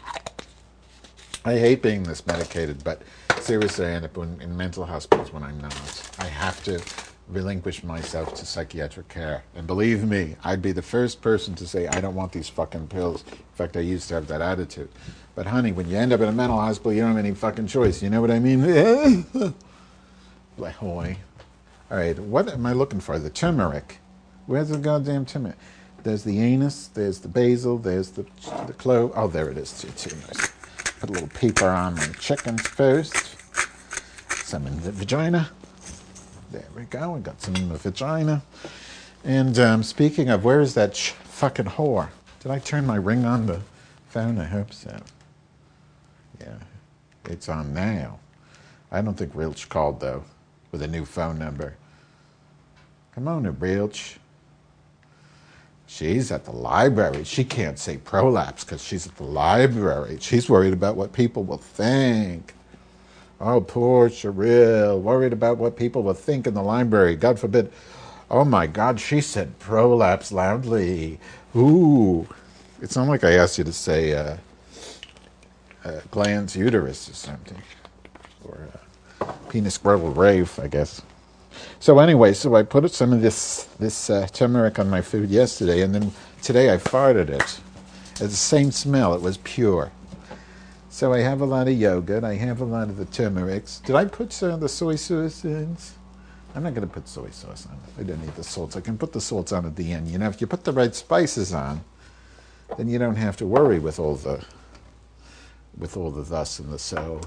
I hate being this medicated, but seriously, I end up in, in mental hospitals when I'm not. I have to relinquish myself to psychiatric care. And believe me, I'd be the first person to say, I don't want these fucking pills. In fact, I used to have that attitude. But honey, when you end up in a mental hospital, you don't have any fucking choice. You know what I mean? Boy. All right, what am I looking for? The turmeric. Where's the goddamn turmeric? There's the anus, there's the basil, there's the, the clove. Oh, there it is, too, too nice. Put a little pepper on my chickens first. Some in the vagina. There we go, I got some in the vagina. And um, speaking of, where is that sh- fucking whore? Did I turn my ring on the phone? I hope so. Yeah, it's on now. I don't think Rilch called, though, with a new phone number. Come on, Rilch. She's at the library. She can't say prolapse because she's at the library. She's worried about what people will think. Oh, poor Cheryl, worried about what people will think in the library. God forbid. Oh, my God, she said prolapse loudly. Ooh. It's not like I asked you to say uh, uh, glans uterus or something. Or uh, penis girdle rave, I guess. So anyway, so I put some of this this uh, turmeric on my food yesterday, and then today I farted it. It's the same smell. It was pure. So I have a lot of yogurt. I have a lot of the turmerics. Did I put some of the soy sauce in? I'm not going to put soy sauce on it. I don't need the salts. I can put the salts on at the end. You know, if you put the right spices on, then you don't have to worry with all the with all the thus and the so.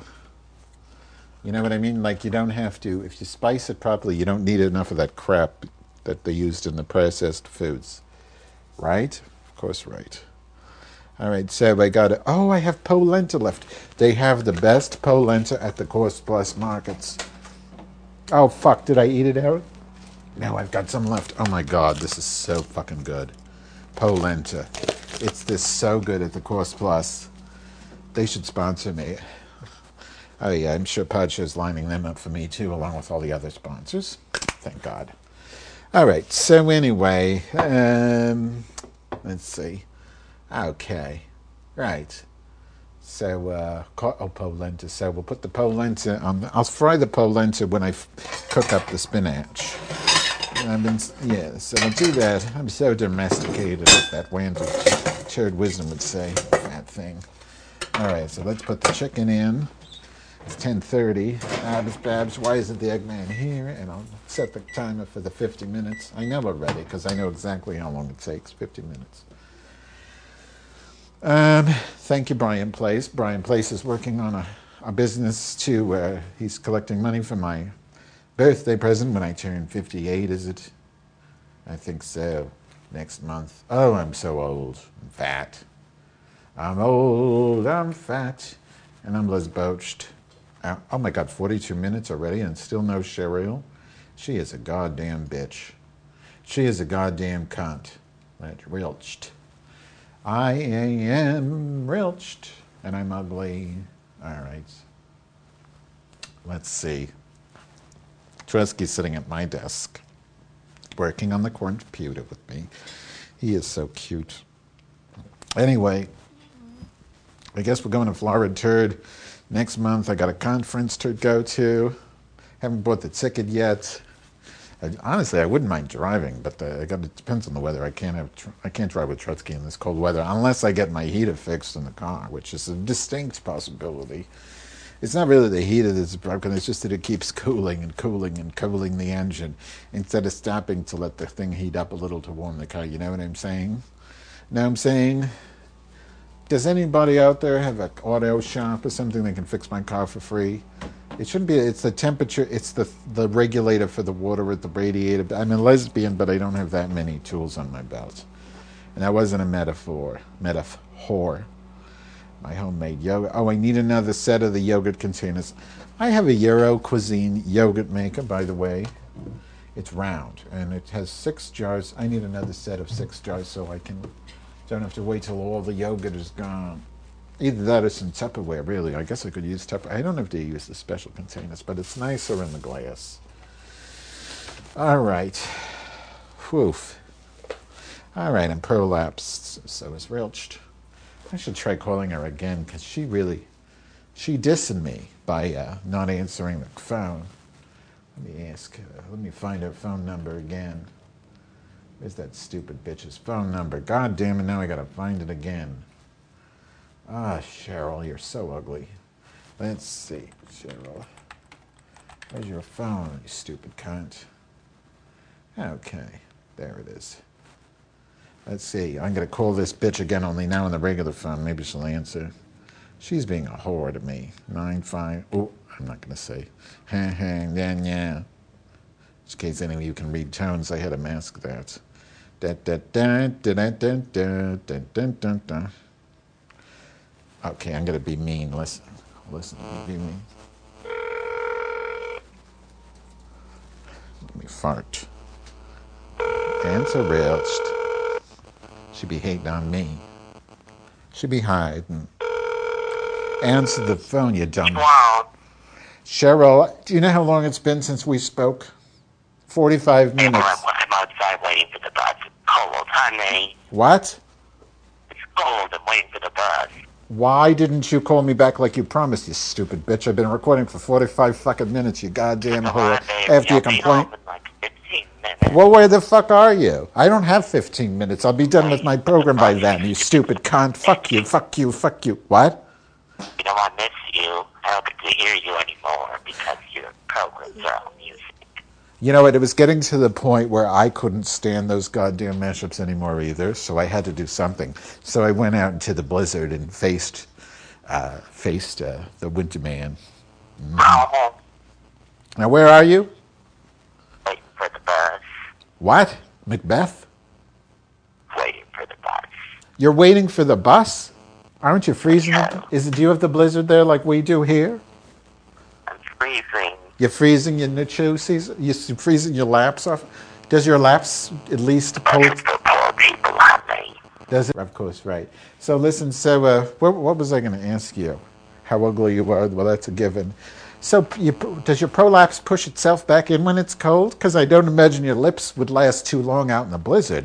You know what I mean? Like, you don't have to, if you spice it properly, you don't need enough of that crap that they used in the processed foods. Right? Of course, right. All right, so I got it. Oh, I have polenta left. They have the best polenta at the Cost Plus markets. Oh, fuck, did I eat it out? No, I've got some left. Oh, my God, this is so fucking good. Polenta. It's this so good at the Cost Plus. They should sponsor me. Oh, yeah, I'm sure Podshow's lining them up for me, too, along with all the other sponsors. Thank God. All right, so anyway, um, let's see. Okay, right. So, uh, oh, polenta. So we'll put the polenta on. The, I'll fry the polenta when I f- cook up the spinach. And I've been, yeah, so I'll do that. I'm so domesticated, as that Wanda Turd Wisdom would say, that thing. All right, so let's put the chicken in. It's ten thirty. Babs, Babs, why isn't the Eggman here? And I'll set the timer for the fifty minutes. I know already, because I know exactly how long it takes, fifty minutes. Um, thank you, Brian Place. Brian Place is working on a, a business, too, where he's collecting money for my birthday present when I turn fifty-eight, is it? I think so. Next month. Oh, I'm so old. I'm fat. I'm old, I'm fat, and I'm lesboched. Uh, oh, my God, forty-two minutes already and still no Cheryl? She is a goddamn bitch. She is a goddamn cunt. That's Rilched. I am Rilched, and I'm ugly. All right. Let's see. Tresky's sitting at my desk, working on the computer with me. He is so cute. Anyway, I guess we're going to Florida Turd next month. I got a conference to go to. Haven't bought the ticket yet. I, honestly, I wouldn't mind driving, but the, I got, it depends on the weather. I can't have I can't drive with Trotsky in this cold weather unless I get my heater fixed in the car, which is a distinct possibility. It's not really the heater that's broken. It's just that it keeps cooling and cooling and cooling the engine instead of stopping to let the thing heat up a little to warm the car. You know what I'm saying? Know what I'm saying? Does anybody out there have an auto shop or something that can fix my car for free? It shouldn't be. It's the temperature. It's the the regulator for the water with the radiator. I'm a lesbian, but I don't have that many tools on my belt. And that wasn't a metaphor. Metaphor. My homemade yogurt. Oh, I need another set of the yogurt containers. I have a Euro cuisine yogurt maker, by the way. It's round, and it has six jars. I need another set of six jars so I can don't have to wait till all the yogurt is gone. Either that or some Tupperware, really. I guess I could use Tupperware. I don't have to use the special containers, but it's nicer in the glass. All right. Whew. All right, I'm prolapsed, so is Rilched. I should try calling her again, because she really, she dissing me by uh, not answering the phone. Let me ask her. Let me find her phone number again. Where's that stupid bitch's phone number? God damn it, now I gotta find it again. Ah, Cheryl, you're so ugly. Let's see, Cheryl. Where's your phone, you stupid cunt? Okay, there it is. Let's see, I'm going to call this bitch again, only now on the regular phone. Maybe she'll answer. She's being a whore to me. Nine, five, oh, I'm not going to say. Ha, ha, yeah, yeah. In case any of you can read tones, I had to mask that. Da, da, da, da, da, da, da, da, da, da, da. Okay, I'm going to be mean. Listen. Listen, be mean. Let me fart. Interest. She be hating on me. She be hiding. Answer the phone, you dumb. Wow. Cheryl, do you know how long it's been since we spoke? forty-five minutes. I'm outside waiting for the bus. It's cold, honey. What? It's cold. I'm waiting for the bus. Why didn't you call me back like you promised, you stupid bitch? I've been recording for forty-five fucking minutes, you goddamn whore. After you complain. Well, where the fuck are you? I don't have fifteen minutes. I'll be done with my program by then, you stupid cunt. Fuck you, fuck you, fuck you. What? You know, I miss you. I don't get to hear you anymore because your programs are all music. You know what? It was getting to the point where I couldn't stand those goddamn mashups anymore either, so I had to do something. So I went out into the blizzard and faced, uh, faced uh, the Winter Man. Mm-hmm. Now, where are you? Waiting for the bus. What? Macbeth? Waiting for the bus. You're waiting for the bus? Aren't you freezing? Yeah. Is it, do you have the blizzard there like we do here? I'm freezing. You're freezing your nuchosies? You're freezing your laps off? Does your laps at least pull? Does it? Of course, right. So listen, so uh, what, what was I going to ask you? How ugly you are? Well, that's a given. So you, does your prolapse push itself back in when it's cold? Because I don't imagine your lips would last too long out in the blizzard.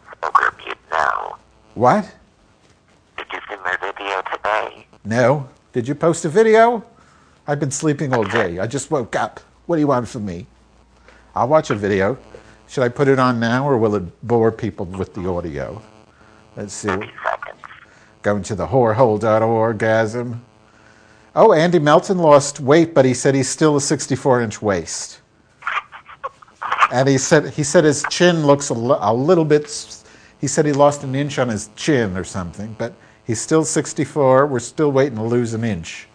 What? Did you see my video today? No. Did you post a video? I've been sleeping all day. I just woke up. What do you want from me? I'll watch a video. Should I put it on now, or will it bore people with the audio? Let's see. Going to the whorehole dot orgasm. Oh, Andy Melton lost weight, but he said he's still a sixty-four inch waist. And he said he said his chin looks a, l- a little bit. He said he lost an inch on his chin or something, but he's still sixty-four. We're still waiting to lose an inch.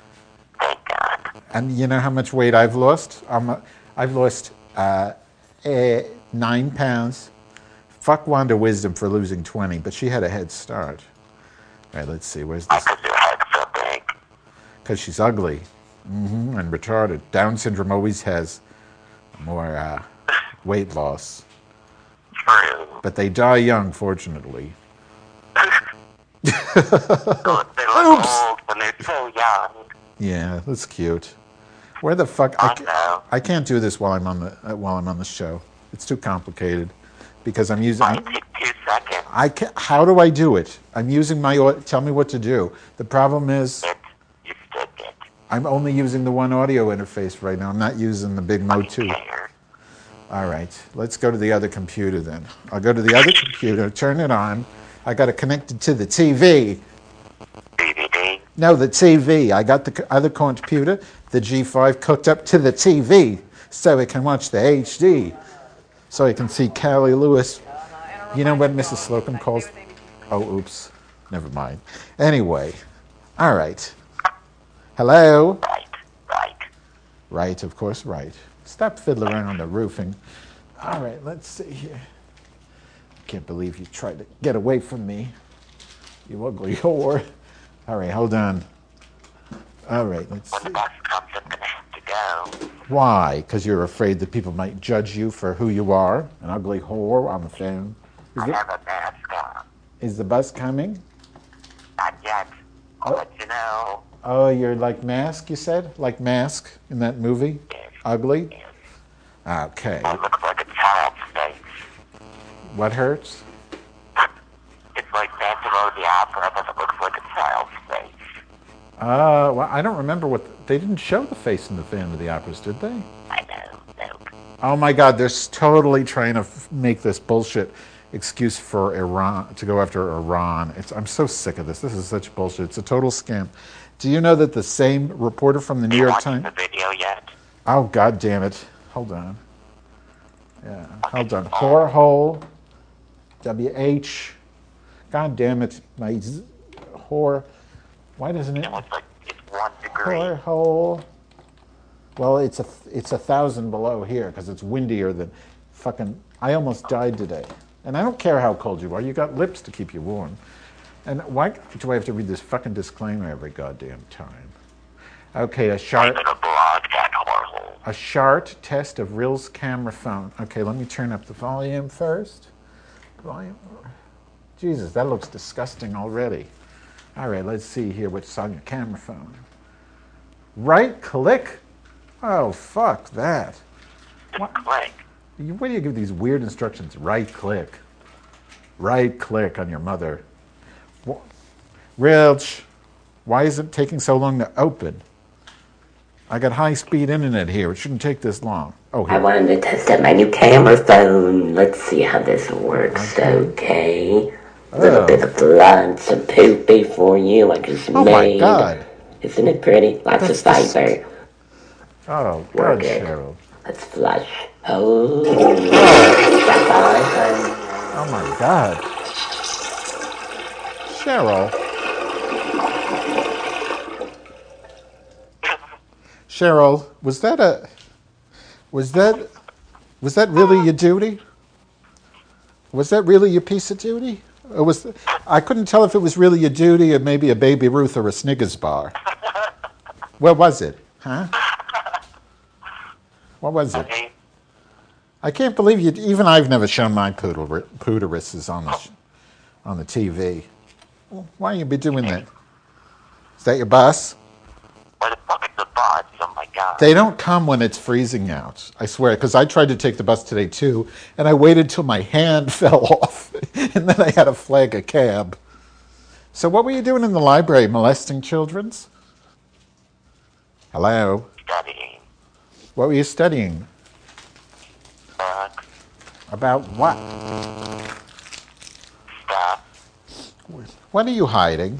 And you know how much weight I've lost? I'm, I've lost uh, eh, nine pounds. Fuck Wanda Wisdom for losing twenty, but she had a head start. All right, let's see. Where's this? Because she's ugly mm-hmm, and retarded. Down syndrome always has more uh, weight loss. True. But they die young, fortunately. They look old when they're so young. Yeah, that's cute. Where the fuck? I, ca- I can't do this while I'm on the uh, while I'm on the show. It's too complicated because I'm using. It takes two seconds. I can, how do I do it? I'm using my. Tell me what to do. The problem is, You stick it. I'm only using the one audio interface right now. I'm not using the big Mo two. All right, let's go to the other computer then. I'll go to the other computer, turn it on. I got it connected to the T V. D V D? No, the T V. I got the other computer, the G five, cooked up to the T V so it can watch the H D. So I can see Callie Lewis. You know when Missus Slocum calls? Oh, oops. Never mind. Anyway, all right. Hello? Right, right. Right, of course, right. Stop fiddling around on the roofing. All right, let's see here. I can't believe you tried to get away from me. You ugly whore. All right, hold on. All right, let's see. When the bus comes, I'm going to have to go. Why? Because you're afraid that people might judge you for who you are? An ugly whore on the phone? Is I it- have a mask on. Is the bus coming? Not yet. I'll let you know. Oh, you're like Mask, you said? Like Mask in that movie? Yes. Ugly? Yes. Okay. It looks like a child's face. What hurts? It's like Phantom of the Opera, but it looks like a child's face. Uh, well, I don't remember what... They didn't show the face in the Phantom of the Operas, did they? I know. Nope. Oh my God, they're s- totally trying to f- make this bullshit excuse for Iran, to go after Iran. It's, I'm so sick of this. This is such bullshit. It's a total scam. Do you know that the same reporter from the New York Times... the video yet? Oh, God damn it. Hold on. Yeah, hold on. Whorehole. W H. God damn it. My z- whore. Why doesn't it? It looks like it's one degree. Whorehole Well, it's a it's a thousand below here because it's windier than fucking. I almost died today, and I don't care how cold you are. You got lips to keep you warm. And why do I have to read this fucking disclaimer every goddamn time? Okay, a chart. A chart test of Rill's camera phone. Okay, let me turn up the volume first. Volume. Jesus, that looks disgusting already. All right, let's see here what's on your camera phone. Right click? Oh, fuck that. What? Click. What do you give these weird instructions? Right click. Right click on your mother. Rilch, why is it taking so long to open? I got high-speed internet here. It shouldn't take this long. Oh, here. I wanted to test out my new camera phone. Let's see how this works. Okay. A Oh. little bit of blood, some poopy for you. I just Oh, made. my God. Isn't it pretty? Lots That's of fiber. Oh, Work God, it. Cheryl. Let's flush. Oh. Oh, my God. Cheryl. Cheryl, was that a, was that, was that really your duty? Was that really your piece of duty? Or was the, I couldn't tell if it was really your duty or maybe a Baby Ruth or a Snickers bar. What was it, huh? What was it? I can't believe you. Even I've never shown my poodle pooteresses on the on the T V. Why you be doing that? Is that your bus? Where the fuck is the bus? Oh my god. They don't come when it's freezing out. I swear, because I tried to take the bus today too, and I waited till my hand fell off, and then I had to flag a cab. So what were you doing in the library? Molesting children's? Hello? Studying. What were you studying? Uh, About what? stuff. What are you hiding?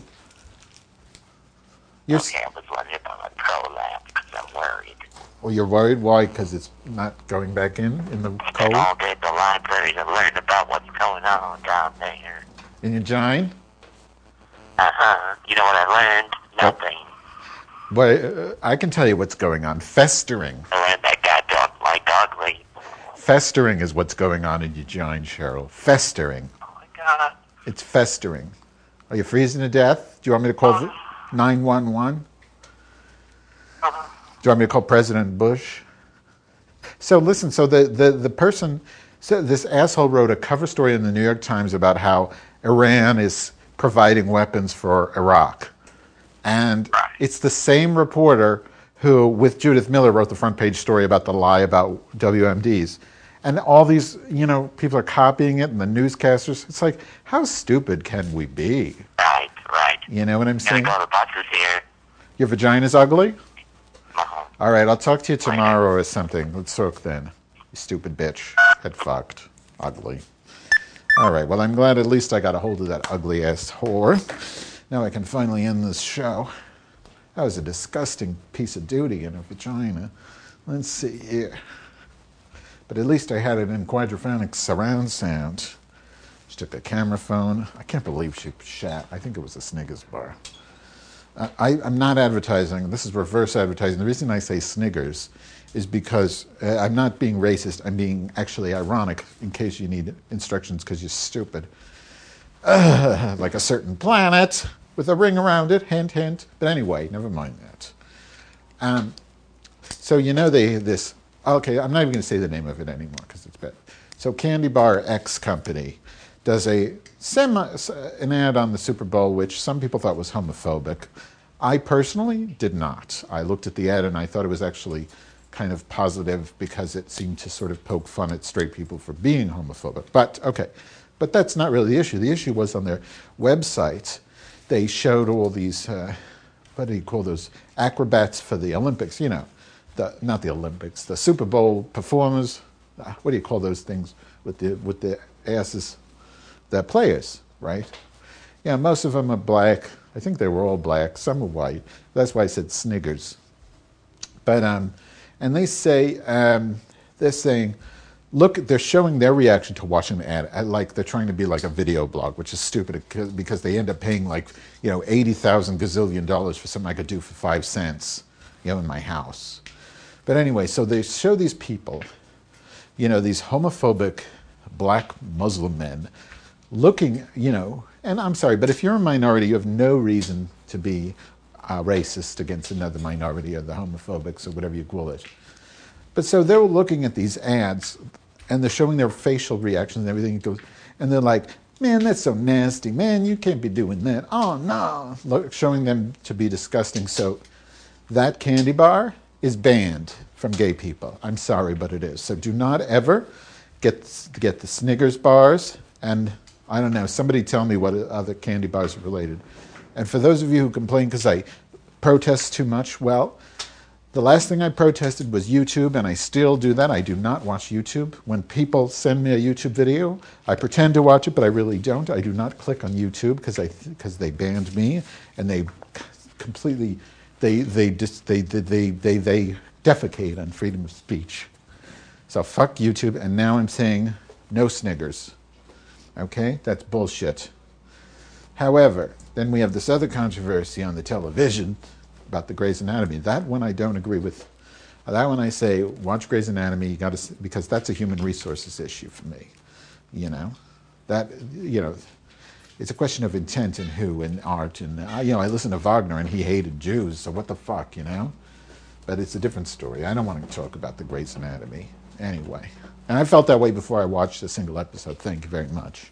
You're Okay, I was wondering about my prolapse because I'm worried. Well, you're worried? Why? Because it's not going back in in the cold? All day at the library to learn about what's going on down there. In your gine? Uh-huh. You know what I learned? Nothing. Well, uh, I can tell you what's going on. Festering. I learned that guy don't like ugly. Festering is what's going on in your gine, Cheryl. Festering. Oh my god. It's festering. Are you freezing to death? Do you want me to call nine one one? Do you want me to call President Bush? So listen, so the, the, the person, so this asshole wrote a cover story in the New York Times about how Iran is providing weapons for Iraq. And it's the same reporter who, with Judith Miller, wrote the front page story about the lie about W M Ds. And all these, you know, people are copying it, and the newscasters. It's like, how stupid can we be? Right, right. You know what I'm saying? Gotta go to buses here. Your vagina's ugly? Uh-huh. All right, I'll talk to you tomorrow or something. Let's talk then. You stupid bitch. Get fucked. Ugly. All right, well, I'm glad at least I got a hold of that ugly-ass whore. Now I can finally end this show. That was a disgusting piece of duty in a vagina. Let's see here. But at least I had it in quadraphonic surround sound. She took a camera phone. I can't believe she shat. I think it was a Snickers bar. Uh, I, I'm not advertising. This is reverse advertising. The reason I say Snickers is because uh, I'm not being racist. I'm being actually ironic in case you need instructions because you're stupid. Uh, like a certain planet with a ring around it, hint, hint. But anyway, never mind that. Um, so you know they this... Okay, I'm not even going to say the name of it anymore because it's bad. So Candy Bar X Company does a semi, an ad on the Super Bowl, which some people thought was homophobic. I personally did not. I looked at the ad and I thought it was actually kind of positive because it seemed to sort of poke fun at straight people for being homophobic. But, okay, but that's not really the issue. The issue was on their website, they showed all these, uh, what do you call those, acrobats for the Olympics, you know. The, not the Olympics, the Super Bowl performers. Uh, what do you call those things with the with the asses? The players, right? Yeah, most of them are black. I think they were all black. Some were white. That's why I said Snickers. But um, and they say um, they're saying, look, they're showing their reaction to watching the ad. Like they're trying to be like a video blog, which is stupid because, because they end up paying like you know eighty thousand gazillion dollars for something I could do for five cents, you know, in my house. But anyway, so they show these people, you know, these homophobic black Muslim men looking, you know, and I'm sorry, but if you're a minority, you have no reason to be uh, racist against another minority or the homophobics or whatever you call it. But so they're looking at these ads and they're showing their facial reactions and everything. Goes, and they're like, man, that's so nasty. Man, you can't be doing that. Oh, no. Look, showing them to be disgusting. So that candy bar is banned from gay people. I'm sorry, but it is. So do not ever get get the Snickers bars, and I don't know, somebody tell me what other candy bars are related. And for those of you who complain because I protest too much, well, the last thing I protested was YouTube, and I still do that. I do not watch YouTube. When people send me a YouTube video, I pretend to watch it, but I really don't. I do not click on YouTube because I because they banned me, and they completely they they just they they they they, they defecate on freedom of speech. So fuck YouTube, and now I'm saying no Snickers. Okay, that's bullshit. However, then we have this other controversy on the television about the Grey's Anatomy. That one I don't agree with. That one I say, watch Grey's Anatomy. You got to, because that's a human resources issue for me. You know, that you know, it's a question of intent and who and art and uh, you know. I listen to Wagner and he hated Jews, so what the fuck, you know? But it's a different story. I don't want to talk about the Grey's Anatomy anyway. And I felt that way before I watched a single episode. Thank you very much.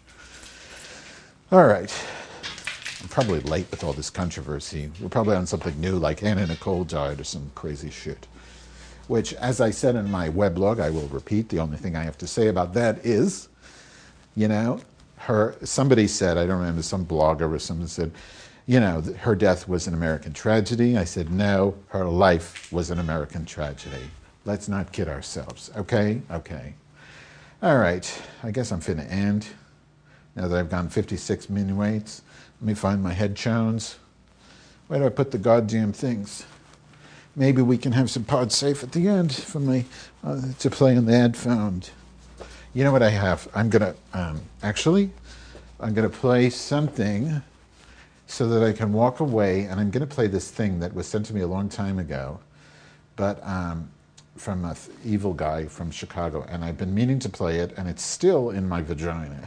All right. I'm probably late with all this controversy. We're probably on something new, like Anna Nicole died or some crazy shit. Which, as I said in my weblog, I will repeat, the only thing I have to say about that is, you know, her. Somebody said, I don't remember, some blogger or someone said, you know, her death was an American tragedy. I said, no, her life was an American tragedy. Let's not kid ourselves, okay? Okay. All right, I guess I'm finna end. Now that I've gone fifty-six minuets, let me find my headphones. Where do I put the goddamn things? Maybe we can have some pod safe at the end for me uh, to play on the headphones. You know what I have? I'm gonna, um, actually, I'm gonna play something so that I can walk away, and I'm gonna play this thing that was sent to me a long time ago, but um, from an evil guy from Chicago, and I've been meaning to play it, and it's still in my vagina.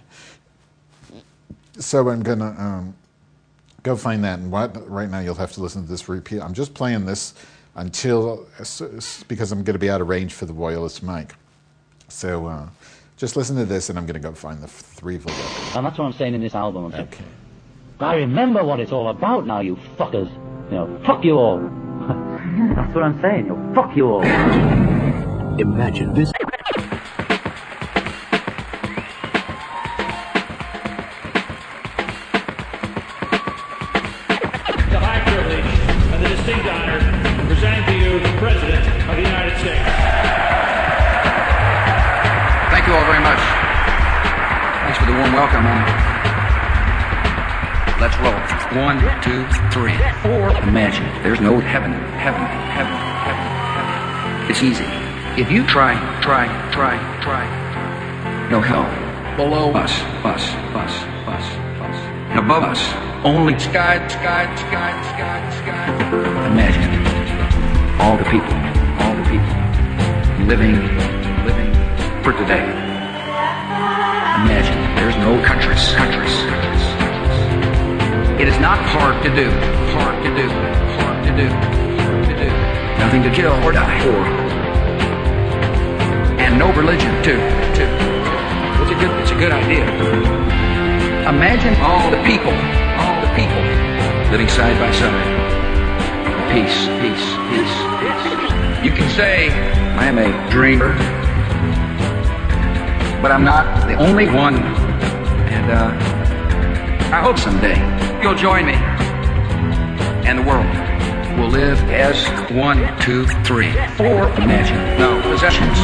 So I'm gonna um, go find that, and what, right now you'll have to listen to this repeat. I'm just playing this until, because I'm gonna be out of range for the wireless mic. So uh, just listen to this, and I'm gonna go find the three evil guys. And that's what I'm saying in this album. Okay. Okay. I remember what it's all about now, you fuckers. You know, fuck you all. That's what I'm saying, you know, fuck you all. Imagine this. The high privilege and the distinct honor of presenting to you the President of the United States. Thank you all very much. Thanks for the warm welcome. Um, let's roll. One, two, three, four. Imagine there's no heaven, heaven, heaven, heaven, heaven. It's easy. If you try, try, try, try. No hell. Below us, us, us, us, us. And above us, only sky, sky, sky, sky, sky. Imagine all the people, all the people living, living for today. Imagine there's no countries, countries, countries. It is not hard to do, hard to do, hard to do, hard to do. Nothing to kill or die for. And no religion, too, too. It's a good, it's a good idea. Imagine all the people, all the people living side by side. Peace, peace, peace, peace. You can say, I am a dreamer, but I'm not the only one. And, uh, I hope someday you'll join me, and the world will live as one, two, three, four. Imagine no possessions.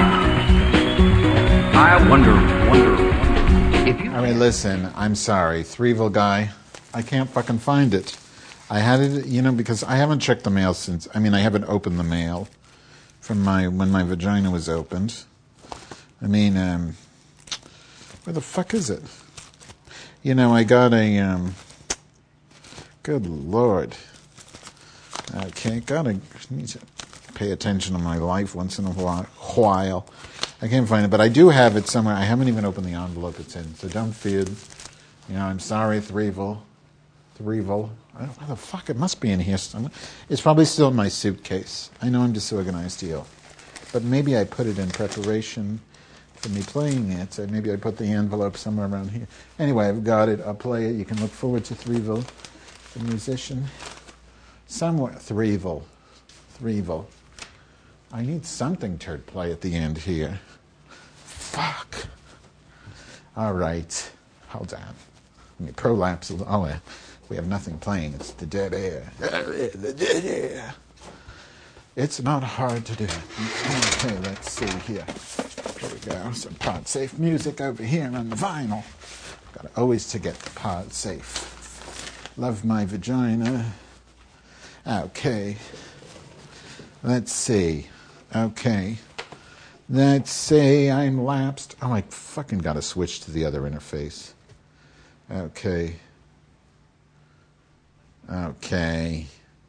I wonder, wonder if you. All right, listen. I'm sorry, Threeville guy. I can't fucking find it. I had it, you know, because I haven't checked the mail since. I mean, I haven't opened the mail from my when my vagina was opened. I mean, um, where the fuck is it? You know, I got a, um, good Lord. Okay, got a pay attention to my life once in a while. I can't find it, but I do have it somewhere. I haven't even opened the envelope it's in, so don't feel, you know, I'm sorry, Threeville. Threeville. I don't know, where the fuck, it must be in here somewhere. It's probably still in my suitcase. I know I'm disorganized here. But maybe I put it in preparation for me playing it. So maybe I put the envelope somewhere around here. Anyway, I've got it. I'll play it. You can look forward to Threeville, the musician. Somewhere, Threeville. Threeville. I need something to play at the end here. Fuck. All right. Hold on. Let me prolapse a little. Oh, we have nothing playing. It's the dead air. The dead air. It's not hard to do. Okay, let's see here. Here we go. Some Pod Safe music over here on the vinyl. Got to always to get the Pod Safe. Love my vagina. Okay. Let's see. Okay. Let's say I'm lapsed. Oh, I fucking got to switch to the other interface. Okay. Okay.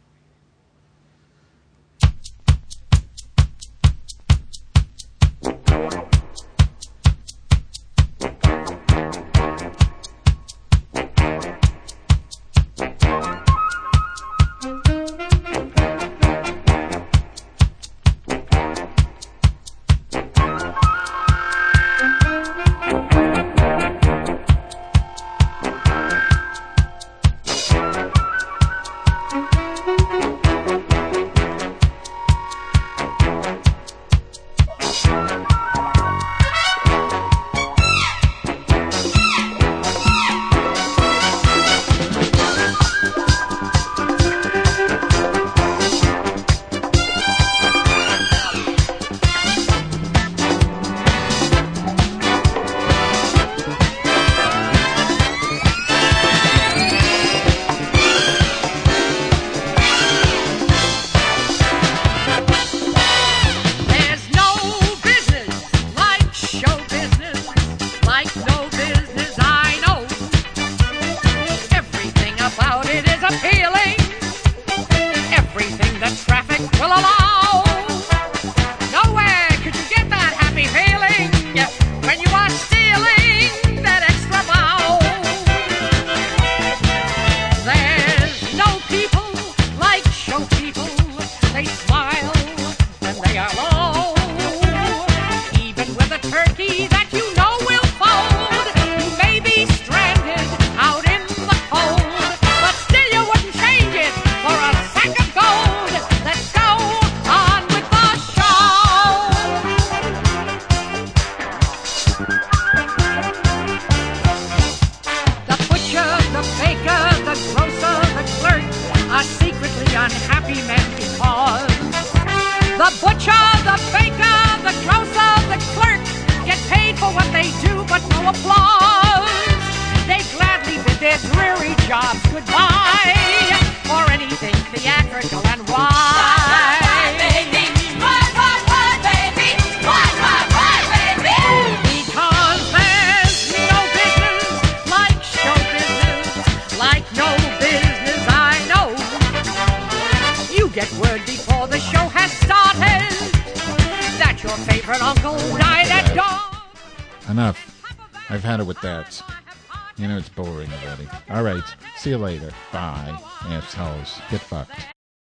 See you later. Bye. Assholes. Get fucked.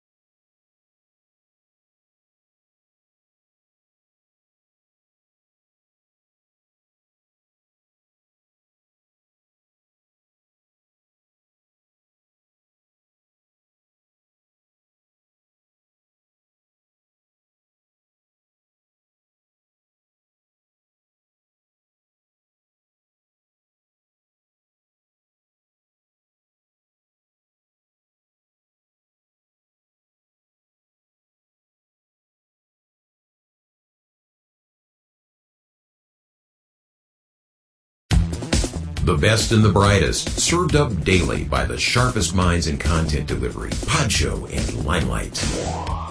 The best and the brightest, served up daily by the sharpest minds in content delivery, Podshow and Limelight.